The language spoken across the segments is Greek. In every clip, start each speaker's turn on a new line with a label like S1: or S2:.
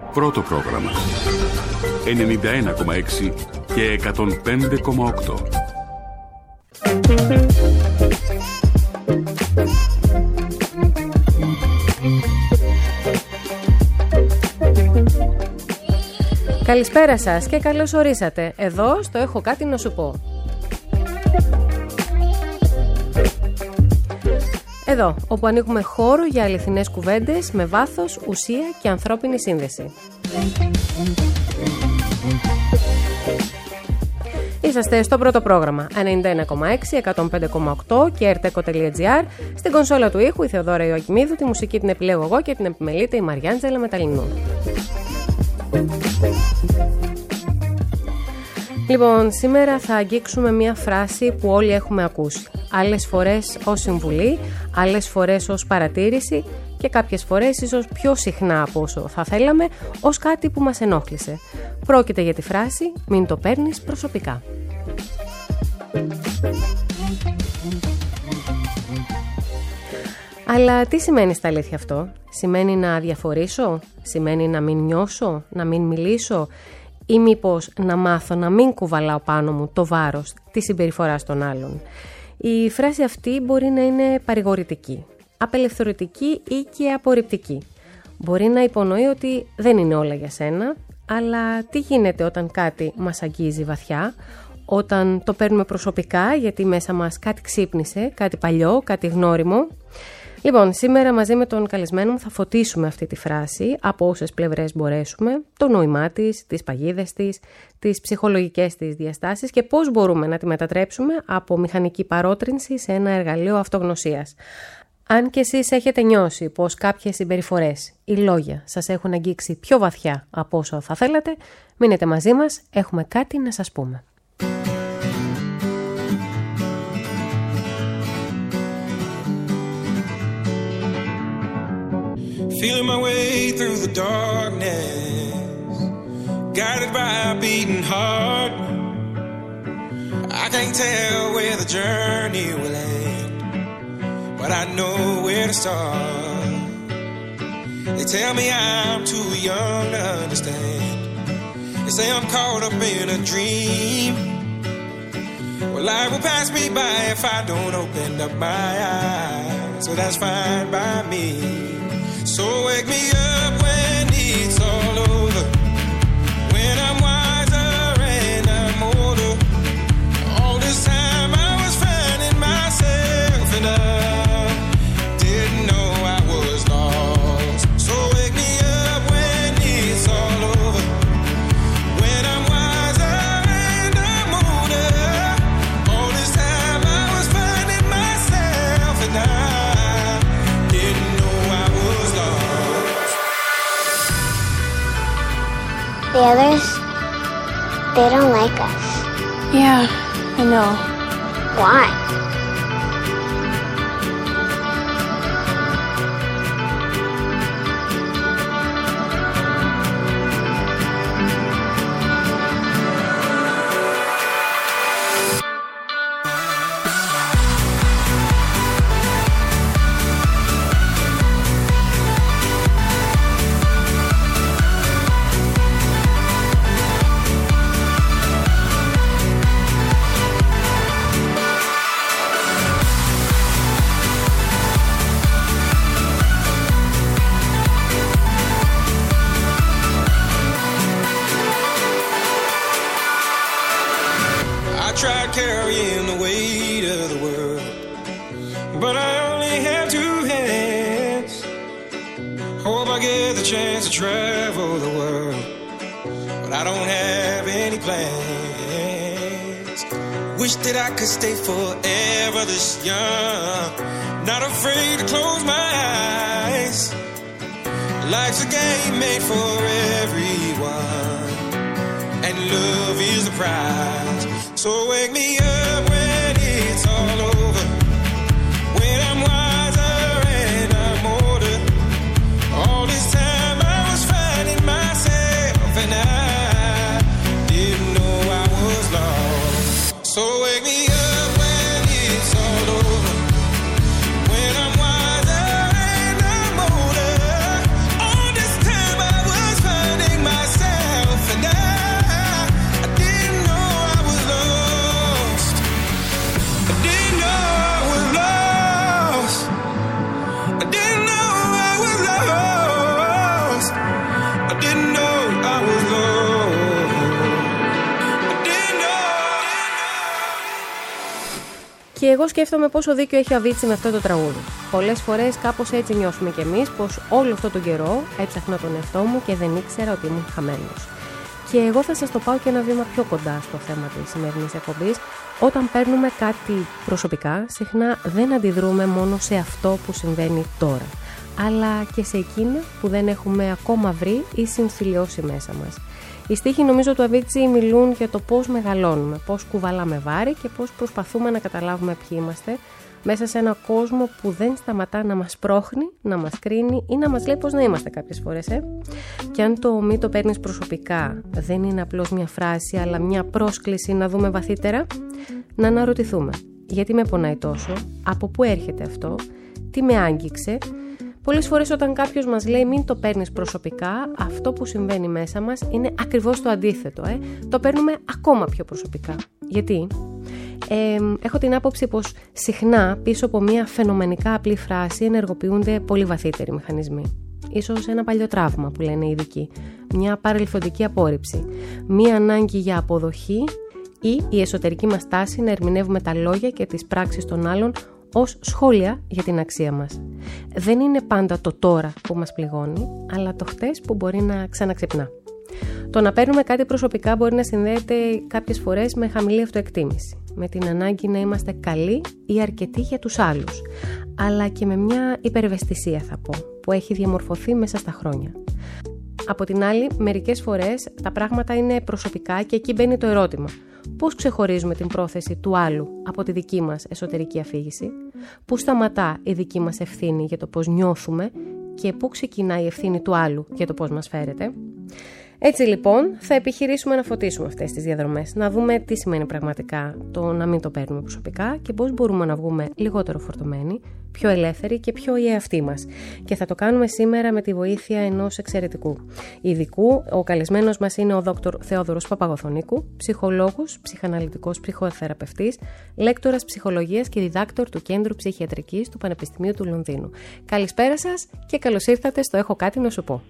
S1: Πρώτο πρόγραμμα 91,6 και 105,8.
S2: Καλησπέρα σας και καλώς ορίσατε εδώ στο «Έχω κάτι να σου πω». Εδώ, όπου ανοίγουμε χώρο για αληθινές κουβέντες με βάθος, ουσία και ανθρώπινη σύνδεση. Είσαστε στο πρώτο πρόγραμμα 91,6, 105,8 και rteko.gr. Στην κονσόλα του ήχου η Θεοδώρα Ιωακημίδου, τη μουσική την επιλέγω εγώ και την επιμελείται η Μαριάντζελα Μεταλλινού. Λοιπόν, σήμερα θα αγγίξουμε μια φράση που όλοι έχουμε ακούσει. Άλλες φορές ως συμβουλή, άλλες φορές ως παρατήρηση και κάποιες φορές ίσως πιο συχνά από όσο θα θέλαμε ως κάτι που μας ενόχλησε. Πρόκειται για τη φράση «Μην το παίρνεις προσωπικά». Αλλά τι σημαίνει στα αλήθεια αυτό? Σημαίνει να διαφορήσω? Σημαίνει να μην νιώσω? Να μην μιλήσω? Ή μήπως να μάθω να μην κουβαλάω πάνω μου το βάρος της συμπεριφοράς των άλλων? Η φράση αυτή μπορεί να είναι παρηγορητική, απελευθερωτική ή και απορριπτική. Μπορεί να υπονοεί ότι δεν είναι όλα για σένα, αλλά τι γίνεται όταν κάτι μας αγγίζει βαθιά, όταν το παίρνουμε προσωπικά γιατί μέσα μας κάτι ξύπνησε, κάτι παλιό, κάτι γνώριμο? Λοιπόν, σήμερα μαζί με τον καλεσμένο μου θα φωτίσουμε αυτή τη φράση από όσες πλευρές μπορέσουμε, το νόημά της, τις παγίδες της, τις ψυχολογικές της διαστάσεις και πώς μπορούμε να τη μετατρέψουμε από μηχανική παρότρινση σε ένα εργαλείο αυτογνωσίας. Αν και εσείς έχετε νιώσει πως κάποιες συμπεριφορές ή λόγια σας έχουν αγγίξει πιο βαθιά από όσο θα θέλατε, μείνετε μαζί μας, έχουμε κάτι να σας πούμε.
S3: Feeling my way through the darkness, guided by a beating heart. I can't tell where the journey will end, but I know where to start. They tell me I'm too young to understand. They say I'm caught up in a dream. Well, life will pass me by if I don't open up my eyes, so that's fine by me. So wake me up when it's all over, when I'm wiser and I'm older. All this time I was finding myself and I didn't know I was lost. So wake me up when it's all over, when I'm wiser and I'm older. All this time I was finding myself and I
S4: The others, they don't like us.
S5: Yeah, I know.
S4: Why?
S3: Carrying the weight of the world, but I only have two hands. Hope I get the chance to travel the world, but I don't have any plans. Wish that I could stay forever this young, not afraid to close my eyes. Life's a game made for everyone, and love is the prize. So wake me up when it's all over, when I'm wiser and I'm older. All this time I was finding myself and I didn't know I was lost. So wake me up when it's all over, when I'm wiser and I'm older. All this time I was finding
S2: Και εγώ σκέφτομαι πόσο δίκιο έχει ο Αβίτσι με αυτό το τραγούδι. Πολλές φορές κάπως έτσι νιώθουμε κι εμείς, πως όλο αυτό τον καιρό έψαχνα τον εαυτό μου και δεν ήξερα ότι ήμουν χαμένος. Και εγώ θα σας το πάω και ένα βήμα πιο κοντά στο θέμα της σημερινής εκπομπής. Όταν παίρνουμε κάτι προσωπικά, συχνά δεν αντιδρούμε μόνο σε αυτό που συμβαίνει τώρα, αλλά και σε εκείνα που δεν έχουμε ακόμα βρει ή συμφιλιώσει μέσα μας. Οι στίχοι νομίζω του Αβίτσι μιλούν για το πώς μεγαλώνουμε, πώς κουβαλάμε βάρη και πώς προσπαθούμε να καταλάβουμε ποιοι είμαστε μέσα σε ένα κόσμο που δεν σταματά να μας πρόχνει, να μας κρίνει ή να μας λέει πώς να είμαστε κάποιες φορές. Και αν το μη το παίρνεις προσωπικά δεν είναι απλώς μια φράση, αλλά μια πρόσκληση να δούμε βαθύτερα, να αναρωτηθούμε γιατί με πονάει τόσο, από πού έρχεται αυτό, τι με άγγιξε. Πολλές φορές όταν κάποιος μας λέει μην το παίρνεις προσωπικά, αυτό που συμβαίνει μέσα μας είναι ακριβώς το αντίθετο. Το παίρνουμε ακόμα πιο προσωπικά. Γιατί? Έχω την άποψη πως συχνά πίσω από μια φαινομενικά απλή φράση ενεργοποιούνται πολύ βαθύτεροι μηχανισμοί. Ίσως ένα παλιό τραύμα που λένε οι ειδικοί, μια παρελθοντική απόρριψη, μια ανάγκη για αποδοχή ή η εσωτερική μας τάση να ερμηνεύουμε τα λόγια και τις πράξεις των άλλων ως σχόλια για την αξία μας. Δεν είναι πάντα το τώρα που μας πληγώνει, αλλά το χτες που μπορεί να ξαναξυπνά. Το να παίρνουμε κάτι προσωπικά μπορεί να συνδέεται κάποιες φορές με χαμηλή αυτοεκτίμηση, με την ανάγκη να είμαστε καλοί ή αρκετοί για τους άλλους, αλλά και με μια υπερευαισθησία θα πω, που έχει διαμορφωθεί μέσα στα χρόνια. Από την άλλη, μερικές φορές τα πράγματα είναι προσωπικά και εκεί μπαίνει το ερώτημα. Πώς ξεχωρίζουμε την πρόθεση του άλλου από τη δική μας εσωτερική αφήγηση, πού σταματά η δική μας ευθύνη για το πώς νιώθουμε και πού ξεκινά η ευθύνη του άλλου για το πώς μας φέρεται. Έτσι λοιπόν θα επιχειρήσουμε να φωτίσουμε αυτές τις διαδρομές, να δούμε τι σημαίνει πραγματικά το να μην το παίρνουμε προσωπικά και πώς μπορούμε να βγούμε λιγότερο φορτωμένοι, πιο ελεύθεροι και πιο οι εαυτοί μας. Και θα το κάνουμε σήμερα με τη βοήθεια ενός εξαιρετικού ειδικού. Ο καλεσμένος μας είναι ο Δ. Θεόδωρος Παπαγοθονίκου, ψυχολόγος, ψυχαναλυτικός ψυχοθεραπευτής, λέκτορας ψυχολογίας και διδάκτορ του Κέντρου Ψυχιατρικής του Πανεπιστημίου του Λονδίνου. Καλησπέρα σας και καλώς ήρθατε στο Έχω κάτι να σου πω.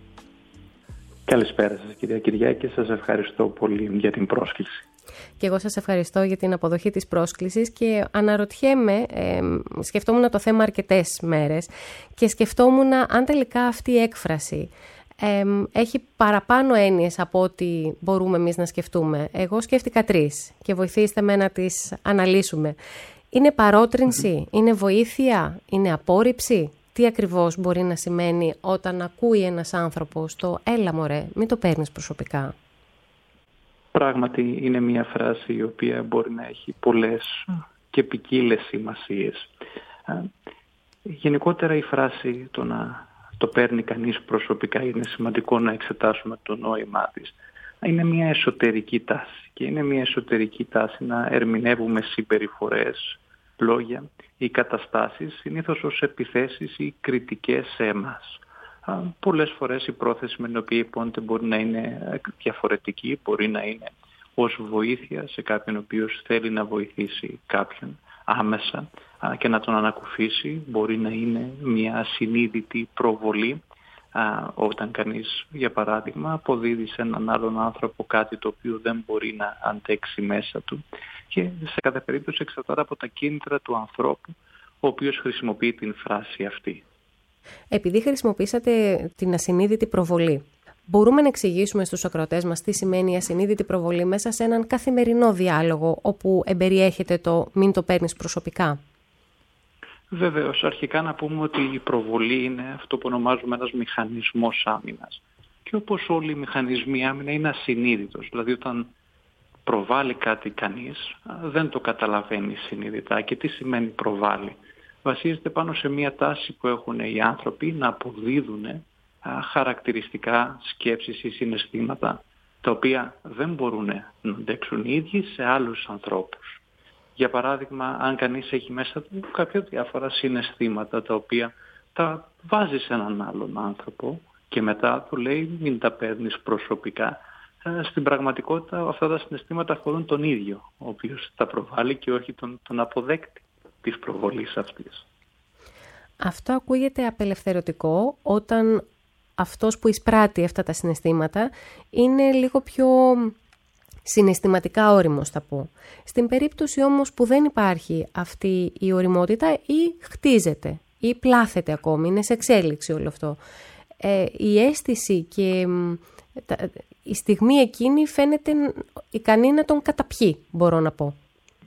S6: Καλησπέρα σας κυρία Κυριάκη, σας ευχαριστώ πολύ για την πρόσκληση.
S2: Και εγώ σας ευχαριστώ για την αποδοχή της πρόσκλησης και αναρωτιέμαι, σκεφτόμουν το θέμα αρκετές μέρες και σκεφτόμουν αν τελικά αυτή η έκφραση έχει παραπάνω έννοιες από ό,τι μπορούμε εμείς να σκεφτούμε. Εγώ σκέφτηκα 3 και βοηθήστε με να τις αναλύσουμε. Είναι παρότρινση, είναι βοήθεια, είναι απόρριψη? Τι ακριβώς μπορεί να σημαίνει όταν ακούει ένας άνθρωπος το «έλα μωρέ, μην το παίρνεις προσωπικά»?
S6: Πράγματι είναι μια φράση η οποία μπορεί να έχει πολλές και ποικίλες σημασίες. Γενικότερα η φράση το να το παίρνει κανείς προσωπικά, είναι σημαντικό να εξετάσουμε το νόημά της. Είναι μια εσωτερική τάση και είναι μια εσωτερική τάση να ερμηνεύουμε συμπεριφορές, λόγια ή καταστάσεις, συνήθως ως επιθέσεις ή κριτικές σε εμάς. Πολλές φορές η πρόθεση με την οποία υπόνεται μπορεί να είναι διαφορετική, μπορεί να είναι ως βοήθεια σε κάποιον ο οποίος θέλει να βοηθήσει κάποιον άμεσα και να τον ανακουφίσει, μπορεί να είναι μια ασυνείδητη προβολή όταν κανείς, για παράδειγμα, αποδίδει σε έναν άλλον άνθρωπο κάτι το οποίο δεν μπορεί να αντέξει μέσα του και σε κάθε περίπτωση εξαρτάται από τα κίνητρα του ανθρώπου ο οποίος χρησιμοποιεί την φράση αυτή.
S2: Επειδή χρησιμοποίησατε την ασυνείδητη προβολή, μπορούμε να εξηγήσουμε στους ακροατές μας τι σημαίνει η ασυνείδητη προβολή μέσα σε έναν καθημερινό διάλογο όπου εμπεριέχεται το «μην το παίρνεις προσωπικά»?
S6: Βεβαίως, αρχικά να πούμε ότι η προβολή είναι αυτό που ονομάζουμε ένας μηχανισμός άμυνας. Και όπως όλοι οι μηχανισμοί άμυνα είναι ασυνείδητος. Δηλαδή όταν προβάλλει κάτι κανείς δεν το καταλαβαίνει συνειδητά. Και τι σημαίνει προβάλλει? Βασίζεται πάνω σε μια τάση που έχουν οι άνθρωποι να αποδίδουν χαρακτηριστικά σκέψεις ή συναισθήματα τα οποία δεν μπορούν να αντέξουν οι ίδιοι σε άλλους ανθρώπους. Για παράδειγμα, αν κανείς έχει μέσα του κάποια διάφορα συναισθήματα τα οποία τα βάζει σε έναν άλλον άνθρωπο και μετά του λέει μην τα παίρνεις προσωπικά, στην πραγματικότητα αυτά τα συναισθήματα αφορούν τον ίδιο, ο οποίος τα προβάλλει και όχι τον αποδέκτη της προβολής αυτής.
S2: Αυτό ακούγεται απελευθερωτικό όταν αυτός που εισπράττει αυτά τα συναισθήματα είναι λίγο πιο συναισθηματικά όριμος θα πω. Στην περίπτωση όμως που δεν υπάρχει αυτή η ωριμότητα ή χτίζεται ή πλάθεται ακόμη, είναι σε εξέλιξη όλο αυτό, η αίσθηση και η στιγμή εκείνη φαίνεται ικανή να τον καταπιεί, μπορώ να πω.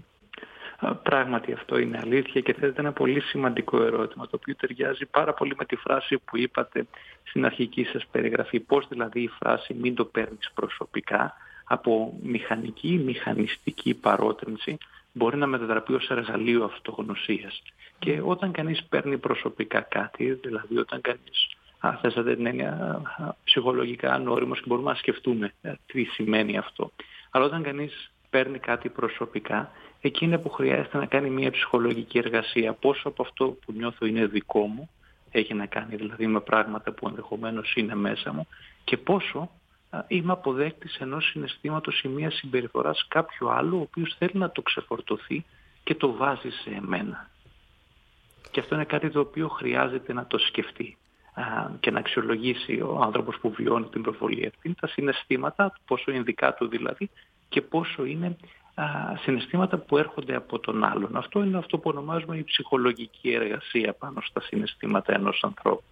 S6: Πράγματι αυτό είναι αλήθεια και θέτεται ένα πολύ σημαντικό ερώτημα, το οποίο ταιριάζει πάρα πολύ με τη φράση που είπατε στην αρχική σας περιγραφή. Πώς δηλαδή η φράση «μην το παίρνεις προσωπικά» από μηχανική, μηχανιστική παρότρινση μπορεί να μετατραπεί ως εργαλείο αυτογνωσίας. Και όταν κανείς παίρνει προσωπικά κάτι, δηλαδή όταν κανείς θέσατε την έννοια ψυχολογικά ανώριμος και μπορούμε να σκεφτούμε τι σημαίνει αυτό. Αλλά όταν κανείς παίρνει κάτι προσωπικά, εκεί είναι που χρειάζεται να κάνει μια ψυχολογική εργασία. Πόσο από αυτό που νιώθω είναι δικό μου, έχει να κάνει δηλαδή με πράγματα που ενδεχομένως είναι μέσα μου, και πόσο είμαι αποδέκτης ενός συναισθήματος ή μιας συμπεριφοράς κάποιου άλλου, ο οποίος θέλει να το ξεφορτωθεί και το βάζει σε εμένα. Και αυτό είναι κάτι το οποίο χρειάζεται να το σκεφτεί και να αξιολογήσει ο άνθρωπος που βιώνει την προβολή αυτή, τα συναισθήματα, πόσο είναι δικά του δηλαδή και πόσο είναι συναισθήματα που έρχονται από τον άλλον. Αυτό είναι αυτό που ονομάζουμε η ψυχολογική εργασία πάνω στα συναισθήματα ενός ανθρώπου.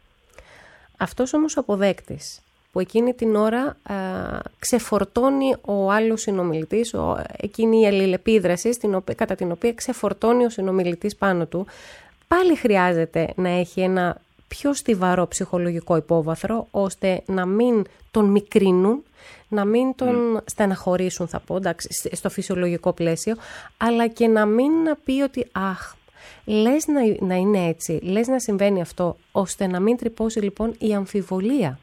S6: Αυτός
S2: όμως ο αποδέκτης που εκείνη την ώρα ξεφορτώνει ο άλλος συνομιλητής, εκείνη η αλληλεπίδραση κατά την οποία ξεφορτώνει ο συνομιλητής πάνω του, πάλι χρειάζεται να έχει ένα πιο στιβαρό ψυχολογικό υπόβαθρο, ώστε να μην τον μικρύνουν, να μην τον στεναχωρήσουν, θα πω, εντάξει, στο φυσιολογικό πλαίσιο, αλλά και να μην πει ότι λες να είναι έτσι, λες να συμβαίνει αυτό, ώστε να μην τρυπώσει λοιπόν η αμφιβολία.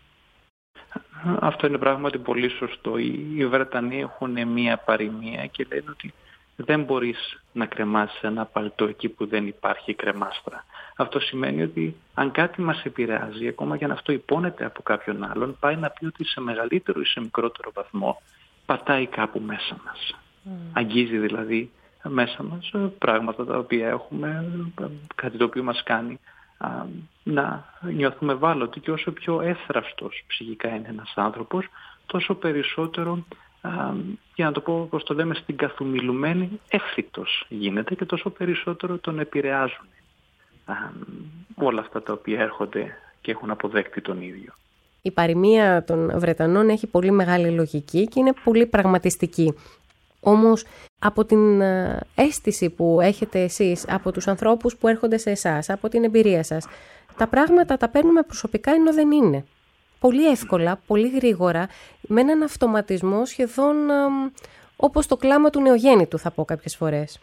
S6: Αυτό είναι πράγματι πολύ σωστό. Οι Βρετανοί έχουν μία παροιμία και λένε ότι δεν μπορείς να κρεμάσεις ένα παλτό εκεί που δεν υπάρχει κρεμάστρα. Αυτό σημαίνει ότι αν κάτι μας επηρεάζει, ακόμα και αν αυτό υπόνεται από κάποιον άλλον, πάει να πει ότι σε μεγαλύτερο ή σε μικρότερο βαθμό πατάει κάπου μέσα μας. Αγγίζει δηλαδή μέσα μας πράγματα τα οποία έχουμε, κάτι το οποίο μας κάνει να νιώθουμε ευάλωτοι, και όσο πιο εύθραυστος ψυχικά είναι ένας άνθρωπος, τόσο περισσότερο, για να το πω όπως το λέμε στην καθομιλουμένη, εύθυτος γίνεται και τόσο περισσότερο τον επηρεάζουν όλα αυτά τα οποία έρχονται και έχουν αποδέκτη τον ίδιο.
S2: Η παροιμία των Βρετανών έχει πολύ μεγάλη λογική και είναι πολύ πραγματιστική. Όμως από την αίσθηση που έχετε εσείς, από τους ανθρώπους που έρχονται σε εσάς, από την εμπειρία σας, τα πράγματα τα παίρνουμε προσωπικά ενώ δεν είναι. Πολύ εύκολα, πολύ γρήγορα, με έναν αυτοματισμό σχεδόν όπως το κλάμα του νεογέννητου, θα πω κάποιες φορές.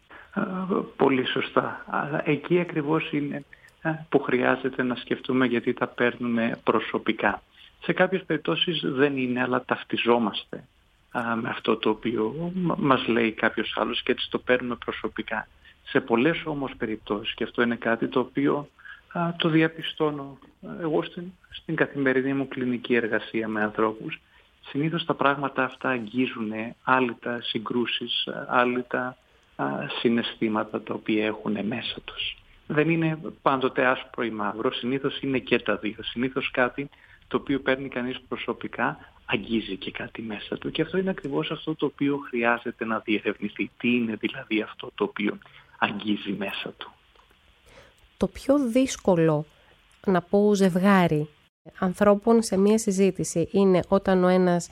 S6: Πολύ σωστά. Αλλά εκεί ακριβώς είναι που χρειάζεται να σκεφτούμε γιατί τα παίρνουμε προσωπικά. Σε κάποιες περιπτώσεις δεν είναι, αλλά ταυτιζόμαστε με αυτό το οποίο μας λέει κάποιος άλλος και έτσι το παίρνουμε προσωπικά. Σε πολλές όμως περιπτώσεις, και αυτό είναι κάτι το οποίο το διαπιστώνω εγώ στην καθημερινή μου κλινική εργασία με ανθρώπους, συνήθως τα πράγματα αυτά αγγίζουν άλυτα συγκρούσεις, άλυτα συναισθήματα τα οποία έχουν μέσα τους. Δεν είναι πάντοτε άσπρο ή μαύρο, συνήθως είναι και τα δύο. Συνήθως κάτι το οποίο παίρνει κανείς προσωπικά αγγίζει και κάτι μέσα του, και αυτό είναι ακριβώς αυτό το οποίο χρειάζεται να διερευνηθεί. Τι είναι δηλαδή αυτό το οποίο αγγίζει μέσα του.
S2: Το πιο δύσκολο, να πω, ζευγάρι ανθρώπων σε μία συζήτηση είναι όταν ο ένας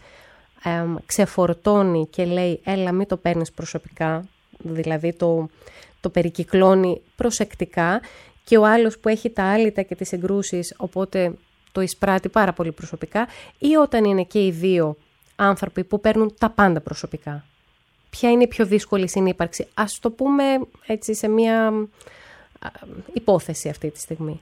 S2: ξεφορτώνει και λέει «έλα μην το παίρνεις προσωπικά», δηλαδή το περικυκλώνει προσεκτικά, και ο άλλος που έχει τα άλυτα και τις συγκρούσεις, οπότε το εισπράττει πάρα πολύ προσωπικά, ή όταν είναι και οι δύο άνθρωποι που παίρνουν τα πάντα προσωπικά. Ποια είναι η πιο δύσκολη συνύπαρξη? Ας το πούμε έτσι σε μια υπόθεση αυτή τη στιγμή.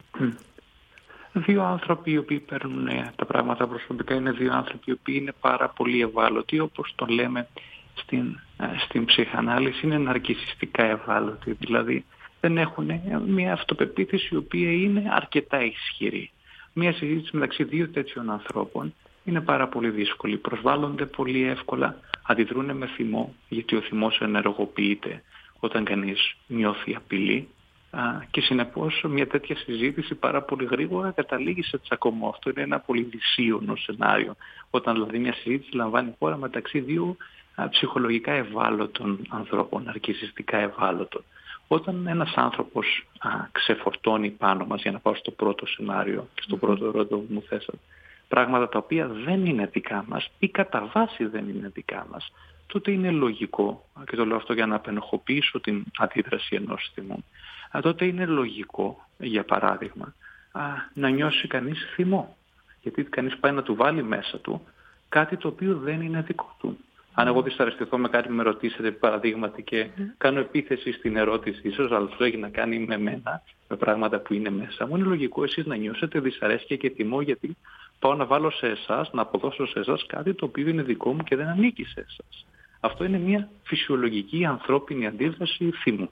S6: Δύο άνθρωποι οι οποίοι παίρνουν τα πράγματα προσωπικά είναι δύο άνθρωποι οι οποίοι είναι πάρα πολύ ευάλωτοι, όπως το λέμε στην ψυχανάλυση, είναι ναρκισσιστικά ευάλωτοι, δηλαδή δεν έχουν μια αυτοπεποίθηση η οποία είναι αρκετά ισχυρή. Μια συζήτηση μεταξύ δύο τέτοιων ανθρώπων είναι πάρα πολύ δύσκολη. Προσβάλλονται πολύ εύκολα, αντιδρούν με θυμό, γιατί ο θυμός ενεργοποιείται όταν κανείς νιώθει απειλή, και συνεπώς μια τέτοια συζήτηση πάρα πολύ γρήγορα καταλήγει σε τσακωμό. Αυτό είναι ένα πολύ δυσίωνο σενάριο, όταν δηλαδή μια συζήτηση λαμβάνει χώρα μεταξύ δύο ψυχολογικά ευάλωτων ανθρώπων, ναρκισσιστικά ευάλωτων. Όταν ένας άνθρωπος ξεφορτώνει πάνω μας, για να πάω στο πρώτο σενάριο, στο πρώτο ερώτημα που μου θέσατε, πράγματα τα οποία δεν είναι δικά μας ή κατά βάση δεν είναι δικά μας, τότε είναι λογικό, και το λέω αυτό για να απενοχοποιήσω την αντίδραση ενός θυμού, τότε είναι λογικό, για παράδειγμα, να νιώσει κανείς θυμό. Γιατί κανείς πάει να του βάλει μέσα του κάτι το οποίο δεν είναι δικό του. Αν εγώ δυσαρεστηθώ με κάτι που με ρωτήσετε, παραδείγματι, και κάνω επίθεση στην ερώτηση, ίσως, αλλά αυτό έχει να κάνει με μένα, με πράγματα που είναι μέσα μου, είναι λογικό εσείς να νιώσετε δυσαρέσκεια και θυμό, γιατί πάω να βάλω σε εσάς, να αποδώσω σε εσάς κάτι το οποίο είναι δικό μου και δεν ανήκει σε εσάς. Αυτό είναι μια φυσιολογική ανθρώπινη αντίδραση θυμού.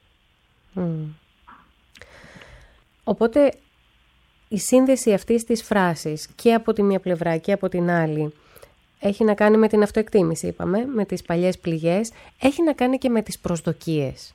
S2: Οπότε η σύνδεση αυτής της φράσης και από τη μία πλευρά και από την άλλη έχει να κάνει με την αυτοεκτίμηση, είπαμε, με τις παλιές πληγές, έχει να κάνει και με τις προσδοκίες.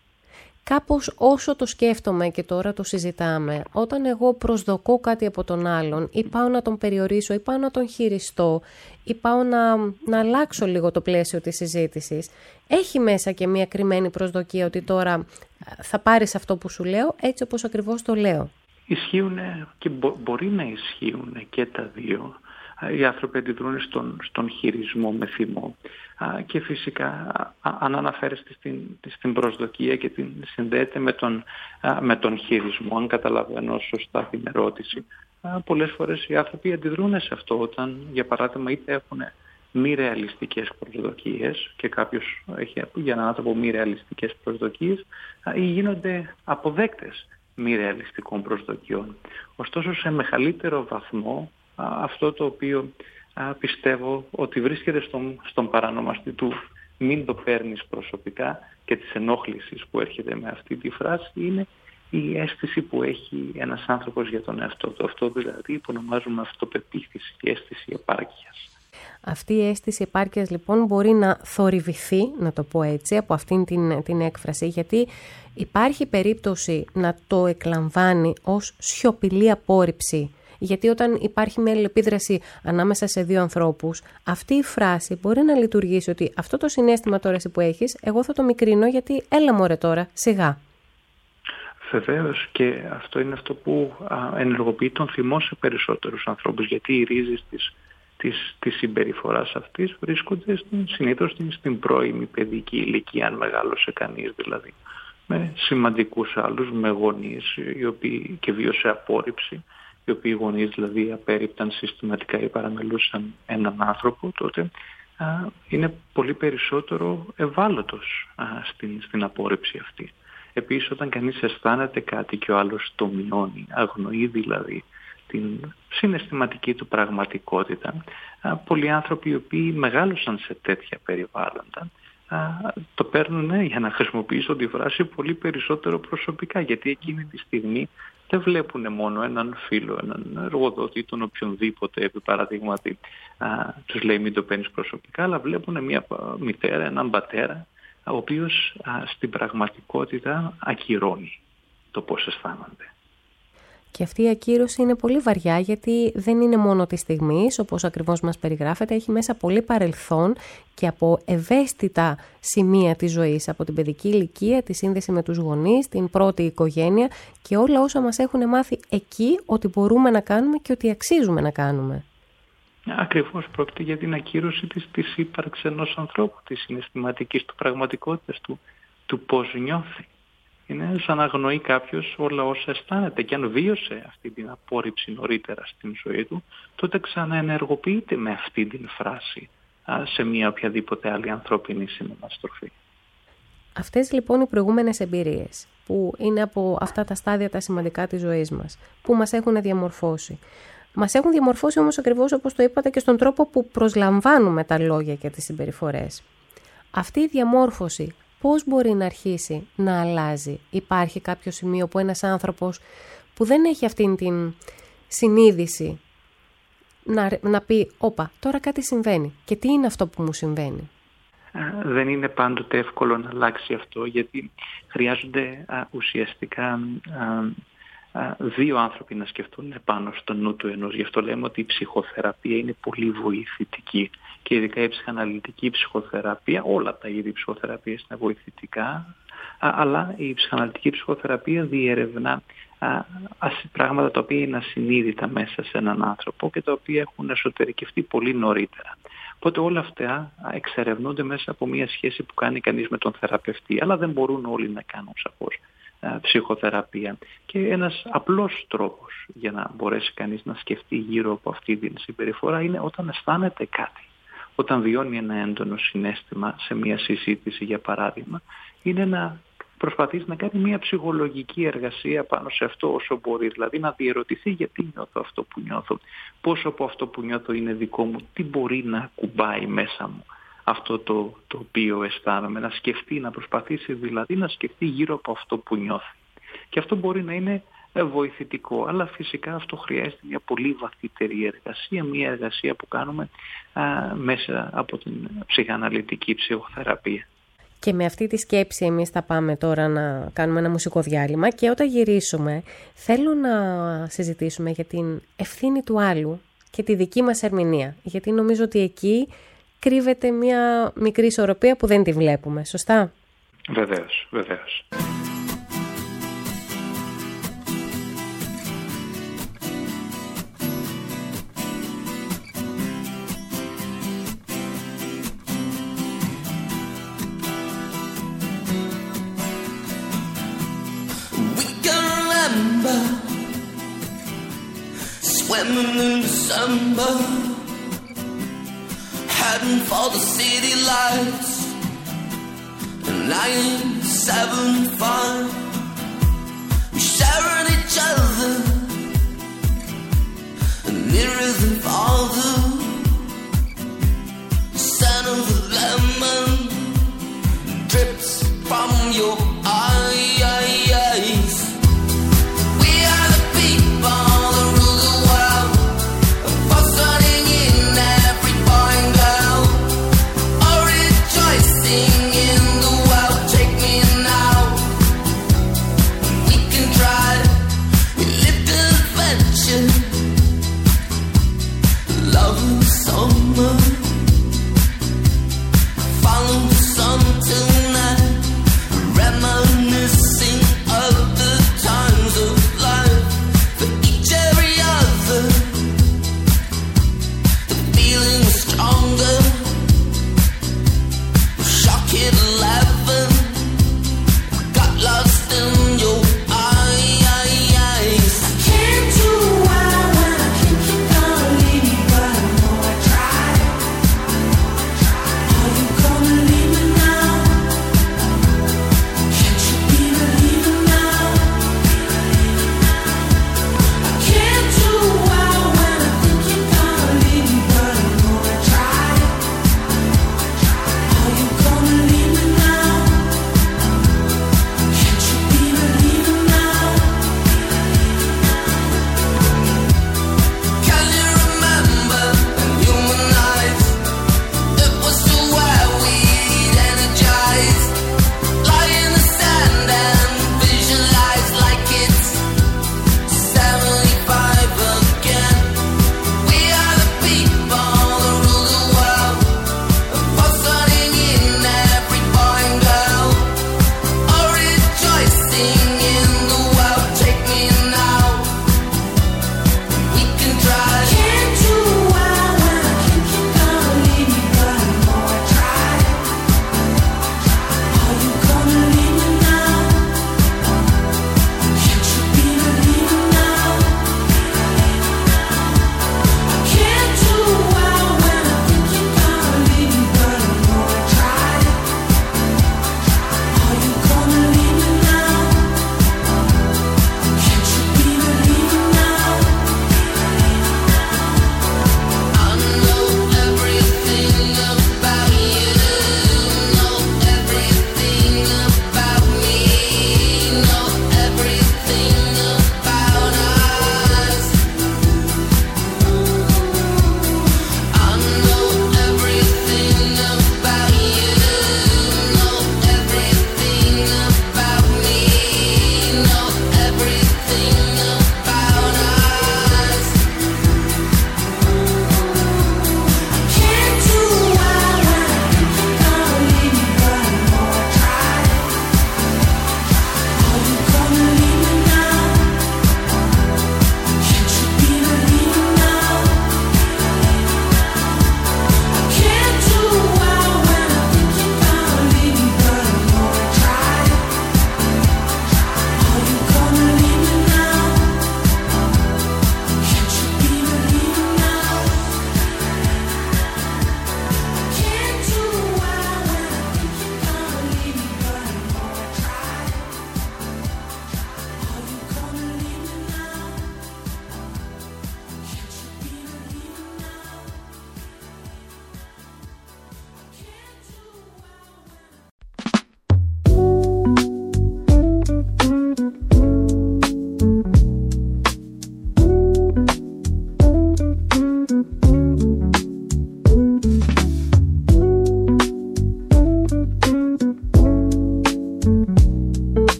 S2: Κάπως όσο το σκέφτομαι και τώρα το συζητάμε, όταν εγώ προσδοκώ κάτι από τον άλλον ή πάω να τον περιορίσω ή πάω να τον χειριστώ ή πάω να αλλάξω λίγο το πλαίσιο της συζήτησης, έχει μέσα και μια κρυμμένη προσδοκία ότι τώρα θα πάρεις αυτό που σου λέω έτσι όπως ακριβώς το λέω.
S6: Ισχύουν και μπορεί να ισχύουν και τα δύο. Οι άνθρωποι αντιδρούν στον χειρισμό με θυμό. Και φυσικά αν αναφέρεστε στην προσδοκία και την συνδέεται με τον χειρισμό, αν καταλαβαίνω σωστά την ερώτηση, πολλές φορές οι άνθρωποι αντιδρούν σε αυτό όταν, για παράδειγμα, είτε έχουν μη ρεαλιστικές προσδοκίες και κάποιος έχει για έναν άνθρωπο μη ρεαλιστικές προσδοκίες ή γίνονται αποδέκτες μη ρεαλιστικών προσδοκιών. Ωστόσο, σε μεγαλύτερο βαθμό αυτό το οποίο πιστεύω ότι βρίσκεται στον παρανομαστή του μην το παίρνεις προσωπικά και της ενόχλησης που έρχεται με αυτή τη φράση είναι η αίσθηση που έχει ένας άνθρωπος για τον εαυτό του. Αυτό δηλαδή που ονομάζουμε αυτοπεποίθηση, η αίσθηση επάρκειας.
S2: Αυτή η αίσθηση επάρκειας λοιπόν μπορεί να θορυβηθεί, να το πω έτσι, από αυτήν την έκφραση, γιατί υπάρχει περίπτωση να το εκλαμβάνει ως σιωπηλή απόρριψη. Γιατί όταν υπάρχει μια αλληλεπίδραση ανάμεσα σε δύο ανθρώπους, αυτή η φράση μπορεί να λειτουργήσει ότι αυτό το συναίσθημα τώρα εσύ που έχεις, εγώ θα το μικρύνω γιατί έλα μωρέ τώρα, σιγά.
S6: Βεβαίως, και αυτό είναι αυτό που ενεργοποιεί τον θυμό σε περισσότερους ανθρώπους, γιατί οι ρίζες της συμπεριφοράς αυτής βρίσκονται συνήθως στην πρώιμη παιδική ηλικία, αν μεγάλωσε κανείς δηλαδή, με σημαντικούς άλλους, με γονείς οι οποίοι και βίωσε απόρριψη, οι οποίοι γονείς δηλαδή απέρριπταν συστηματικά ή παραμελούσαν έναν άνθρωπο, τότε είναι πολύ περισσότερο ευάλωτος στην απόρριψη αυτή. Επίσης, όταν κανείς αισθάνεται κάτι και ο άλλος το μειώνει, αγνοεί δηλαδή την συναισθηματική του πραγματικότητα, πολλοί άνθρωποι οι οποίοι μεγάλωσαν σε τέτοια περιβάλλοντα το παίρνουν, για να χρησιμοποιήσω τη φράση, πολύ περισσότερο προσωπικά, γιατί εκείνη τη στιγμή δεν βλέπουν μόνο έναν φίλο, έναν εργοδότη, τον οποιονδήποτε, επί παραδείγματι, τους λέει μην το παίρνεις προσωπικά, αλλά βλέπουν μια μητέρα, έναν πατέρα, ο οποίος στην πραγματικότητα ακυρώνει το πώς αισθάνονται.
S2: Και αυτή η ακύρωση είναι πολύ βαριά, γιατί δεν είναι μόνο της στιγμής, όπως ακριβώς μας περιγράφεται, έχει μέσα πολύ παρελθόν και από ευαίσθητα σημεία της ζωής, από την παιδική ηλικία, τη σύνδεση με τους γονείς, την πρώτη οικογένεια και όλα όσα μας έχουν μάθει εκεί ότι μπορούμε να κάνουμε και ότι αξίζουμε να κάνουμε.
S6: Ακριβώς, πρόκειται για την ακύρωση της ύπαρξης ενός ανθρώπου, της συναισθηματικής του πραγματικότητας, του πώς νιώθει. Είναι σαν να αγνοεί κάποιος όλα όσα αισθάνεται, και αν βίωσε αυτή την απόρριψη νωρίτερα στην ζωή του, τότε ξαναενεργοποιείται με αυτή την φράση σε μια οποιαδήποτε άλλη ανθρώπινη συναναστροφή.
S2: Αυτές λοιπόν οι προηγούμενες εμπειρίες, που είναι από αυτά τα στάδια τα σημαντικά της ζωής μας, που μας έχουν διαμορφώσει. Μας έχουν διαμορφώσει όμως ακριβώς όπως το είπατε και στον τρόπο που προσλαμβάνουμε τα λόγια και τις συμπεριφορές. Αυτή η διαμόρφωση πώς μπορεί να αρχίσει να αλλάζει? Υπάρχει κάποιο σημείο που ένας άνθρωπος που δεν έχει αυτήν την συνείδηση να πει «Όπα, τώρα κάτι συμβαίνει και τι είναι αυτό που μου συμβαίνει?»
S6: Δεν είναι πάντοτε εύκολο να αλλάξει αυτό, γιατί χρειάζονται ουσιαστικά δύο άνθρωποι να σκεφτούν πάνω στο νου του ενός. Γι' αυτό λέμε ότι η ψυχοθεραπεία είναι πολύ βοηθητική και ειδικά η ψυχαναλυτική ψυχοθεραπεία, όλα τα είδη ψυχοθεραπείας είναι βοηθητικά, αλλά η ψυχαναλυτική ψυχοθεραπεία διερευνά πράγματα τα οποία είναι ασυνείδητα μέσα σε έναν άνθρωπο και τα οποία έχουν εσωτερικευτεί πολύ νωρίτερα. Οπότε όλα αυτά εξερευνούνται μέσα από μια σχέση που κάνει κανείς με τον θεραπευτή, αλλά δεν μπορούν όλοι να κάνουν σαφώς ψυχοθεραπεία. Και ένας απλός τρόπος για να μπορέσει κανείς να σκεφτεί γύρω από αυτή την συμπεριφορά είναι όταν αισθάνεται κάτι. Όταν βιώνει ένα έντονο συναίσθημα σε μια συζήτηση, για παράδειγμα, είναι να προσπαθήσει να κάνει μια ψυχολογική εργασία πάνω σε αυτό όσο μπορεί. Δηλαδή να διερωτηθεί γιατί νιώθω αυτό που νιώθω, πόσο από αυτό που νιώθω είναι δικό μου, τι μπορεί να ακουμπάει μέσα μου αυτό το οποίο αισθάνομαι, να σκεφτεί, να προσπαθήσει δηλαδή να σκεφτεί γύρω από αυτό που νιώθει. Και αυτό μπορεί να είναι βοηθητικό, αλλά φυσικά αυτό χρειάζεται μια πολύ βαθύτερη εργασία, μια εργασία που κάνουμε μέσα από την ψυχαναλυτική ψυχοθεραπεία.
S2: Και με αυτή τη σκέψη εμείς θα πάμε τώρα να κάνουμε ένα μουσικό διάλειμμα και όταν γυρίσουμε θέλω να συζητήσουμε για την ευθύνη του άλλου και τη δική μας ερμηνεία. Γιατί νομίζω ότι εκεί κρύβεται μια μικρή ισορροπία που δεν τη βλέπουμε. Σωστά?
S6: Βεβαίως, βεβαίως.
S7: Swimming in December, heading for the city lights. 975, we sharing each other, nearer than farther. The scent of the lemon drips from your eyes. We are the people.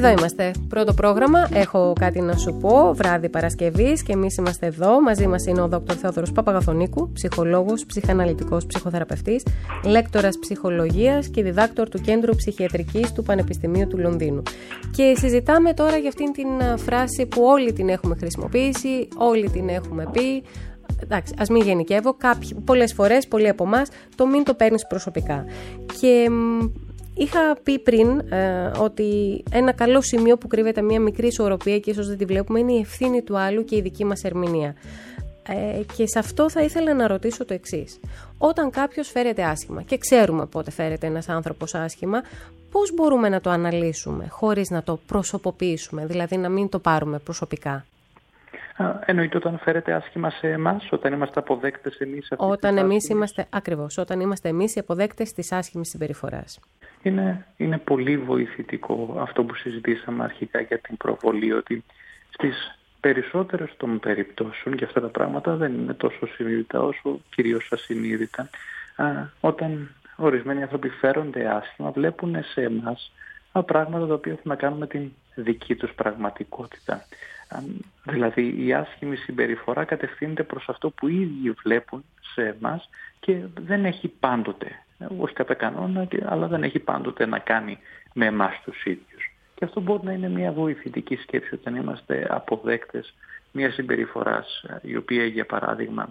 S2: Εδώ είμαστε. Πρώτο πρόγραμμα. Έχω κάτι να σου πω. Βράδυ Παρασκευής και εμείς είμαστε εδώ. Μαζί μας είναι ο Δ. Θεόδωρος Παπαγαθονίκου, ψυχολόγος, ψυχαναλυτικός ψυχοθεραπευτής, λέκτορας ψυχολογίας και διδάκτορ του Κέντρου Ψυχιατρικής του Πανεπιστημίου του Λονδίνου. Και συζητάμε τώρα για αυτήν την φράση που όλοι την έχουμε χρησιμοποιήσει, όλοι την έχουμε πει. Εντάξει, ας μην γενικεύω. Πολλές φορές, πολλοί από εμάς, το μην το παίρνεις προσωπικά. Και είχα πει πριν ότι ένα καλό σημείο που κρύβεται μια μικρή ισορροπία και ίσως δεν τη βλέπουμε είναι η ευθύνη του άλλου και η δική μας ερμηνεία. Και σε αυτό θα ήθελα να ρωτήσω το εξής. Όταν κάποιος φέρεται άσχημα και ξέρουμε πότε φέρεται ένας άνθρωπος άσχημα, πώς μπορούμε να το αναλύσουμε χωρίς να το προσωποποιήσουμε, δηλαδή να μην το πάρουμε προσωπικά?
S6: Εννοείται όταν φέρεται άσχημα σε εμάς, όταν είμαστε αποδέκτες εμείς.
S2: Όταν είμαστε εμείς οι αποδέκτες της άσχημης συμπεριφοράς.
S6: Είναι πολύ βοηθητικό αυτό που συζητήσαμε αρχικά για την προβολή, ότι στις περισσότερες των περιπτώσεων, και αυτά τα πράγματα δεν είναι τόσο συνείδητα όσο κυρίως ασυνείδητα, όταν ορισμένοι άνθρωποι φέρονται άσχημα, βλέπουν σε εμάς πράγματα τα οποία έχουν να κάνουν με την δική τους πραγματικότητα. Δηλαδή η άσχημη συμπεριφορά κατευθύνεται προς αυτό που οι ίδιοι βλέπουν σε εμάς και δεν έχει πάντοτε, όχι κατά κανόνα, αλλά δεν έχει πάντοτε να κάνει με εμάς τους ίδιους. Και αυτό μπορεί να είναι μια βοηθητική σκέψη όταν είμαστε αποδέκτες μια συμπεριφοράς η οποία, για παράδειγμα,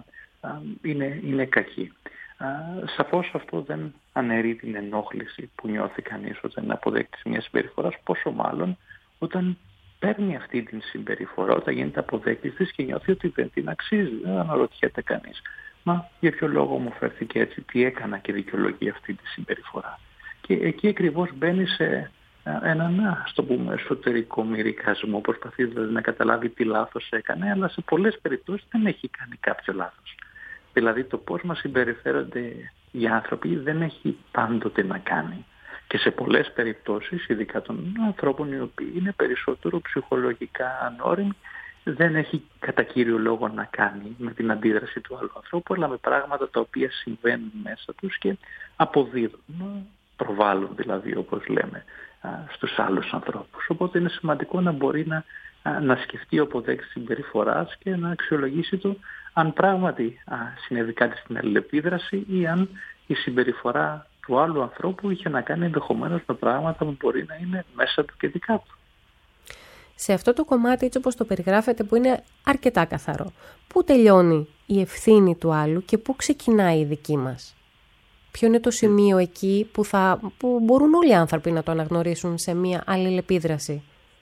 S6: είναι κακή. Σαφώς αυτό δεν αναιρεί την ενόχληση που νιώθει κανείς όταν είναι αποδέκτης μια συμπεριφοράς, πόσο μάλλον όταν παίρνει αυτή την συμπεριφορά, όταν γίνεται αποδέκτης της και νιώθει ότι δεν την αξίζει. Δεν αναρωτιέται κανείς, μα για ποιο λόγο μου φέρθηκε έτσι, τι έκανα και δικαιολογεί αυτή τη συμπεριφορά. Και εκεί ακριβώς μπαίνει σε έναν, ας το πούμε, εσωτερικό μυρικασμό, προσπαθεί δηλαδή να καταλάβει τι λάθος έκανε, αλλά σε πολλές περιπτώσεις δεν έχει κάνει κάποιο λάθος. Δηλαδή το πώς μας συμπεριφέρονται οι άνθρωποι δεν έχει πάντοτε να κάνει. Και σε πολλές περιπτώσεις, ειδικά των ανθρώπων οι οποίοι είναι περισσότερο ψυχολογικά ανώριμοι, δεν έχει κατά κύριο λόγο να κάνει με την αντίδραση του άλλου ανθρώπου, αλλά με πράγματα τα οποία συμβαίνουν μέσα τους και αποδίδουν, προβάλλουν δηλαδή, όπως λέμε, στους άλλους ανθρώπους. Οπότε είναι σημαντικό να μπορεί να σκεφτεί ο αποδέκτης συμπεριφοράς και να αξιολογήσει το αν πράγματι συνέβη κάτι στην αλληλεπίδραση ή αν η συμπεριφορά του άλλου ανθρώπου είχε να κάνει ενδεχομένως με πράγματα που μπορεί να είναι μέσα του και δικά του.
S2: Σε αυτό το κομμάτι, έτσι όπως το περιγράφεται, που είναι αρκετά καθαρό, πού τελειώνει η ευθύνη του άλλου και πού ξεκινάει η δική μας? Ποιο είναι το σημείο εκεί που μπορούν όλοι οι άνθρωποι να το αναγνωρίσουν σε μια αλληλεπίδραση?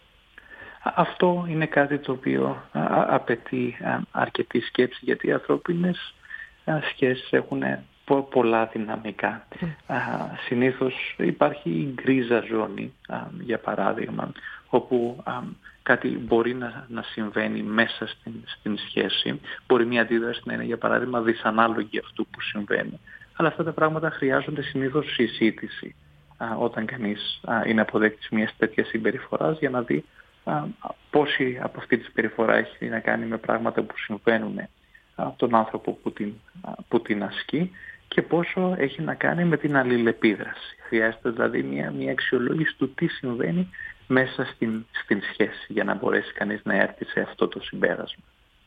S6: Αυτό είναι κάτι το οποίο απαιτεί αρκετή σκέψη, γιατί οι ανθρώπινες σχέσεις έχουν πολλά δυναμικά. Συνήθως υπάρχει η γκρίζα ζώνη, για παράδειγμα, όπου κάτι μπορεί να συμβαίνει μέσα στην σχέση. Μπορεί μια αντίδραση να είναι, για παράδειγμα, δυσανάλογη αυτού που συμβαίνει. Αλλά αυτά τα πράγματα χρειάζονται συνήθως συζήτηση όταν κανείς είναι αποδέκτης μιας τέτοιας συμπεριφοράς, για να δει πόση από αυτή τη συμπεριφορά έχει να κάνει με πράγματα που συμβαίνουν από τον άνθρωπο που την ασκεί και πόσο έχει να κάνει με την αλληλεπίδραση. Χρειάζεται δηλαδή μια αξιολόγηση του τι συμβαίνει μέσα στην σχέση για να μπορέσει κανείς να έρθει σε αυτό το συμπέρασμα.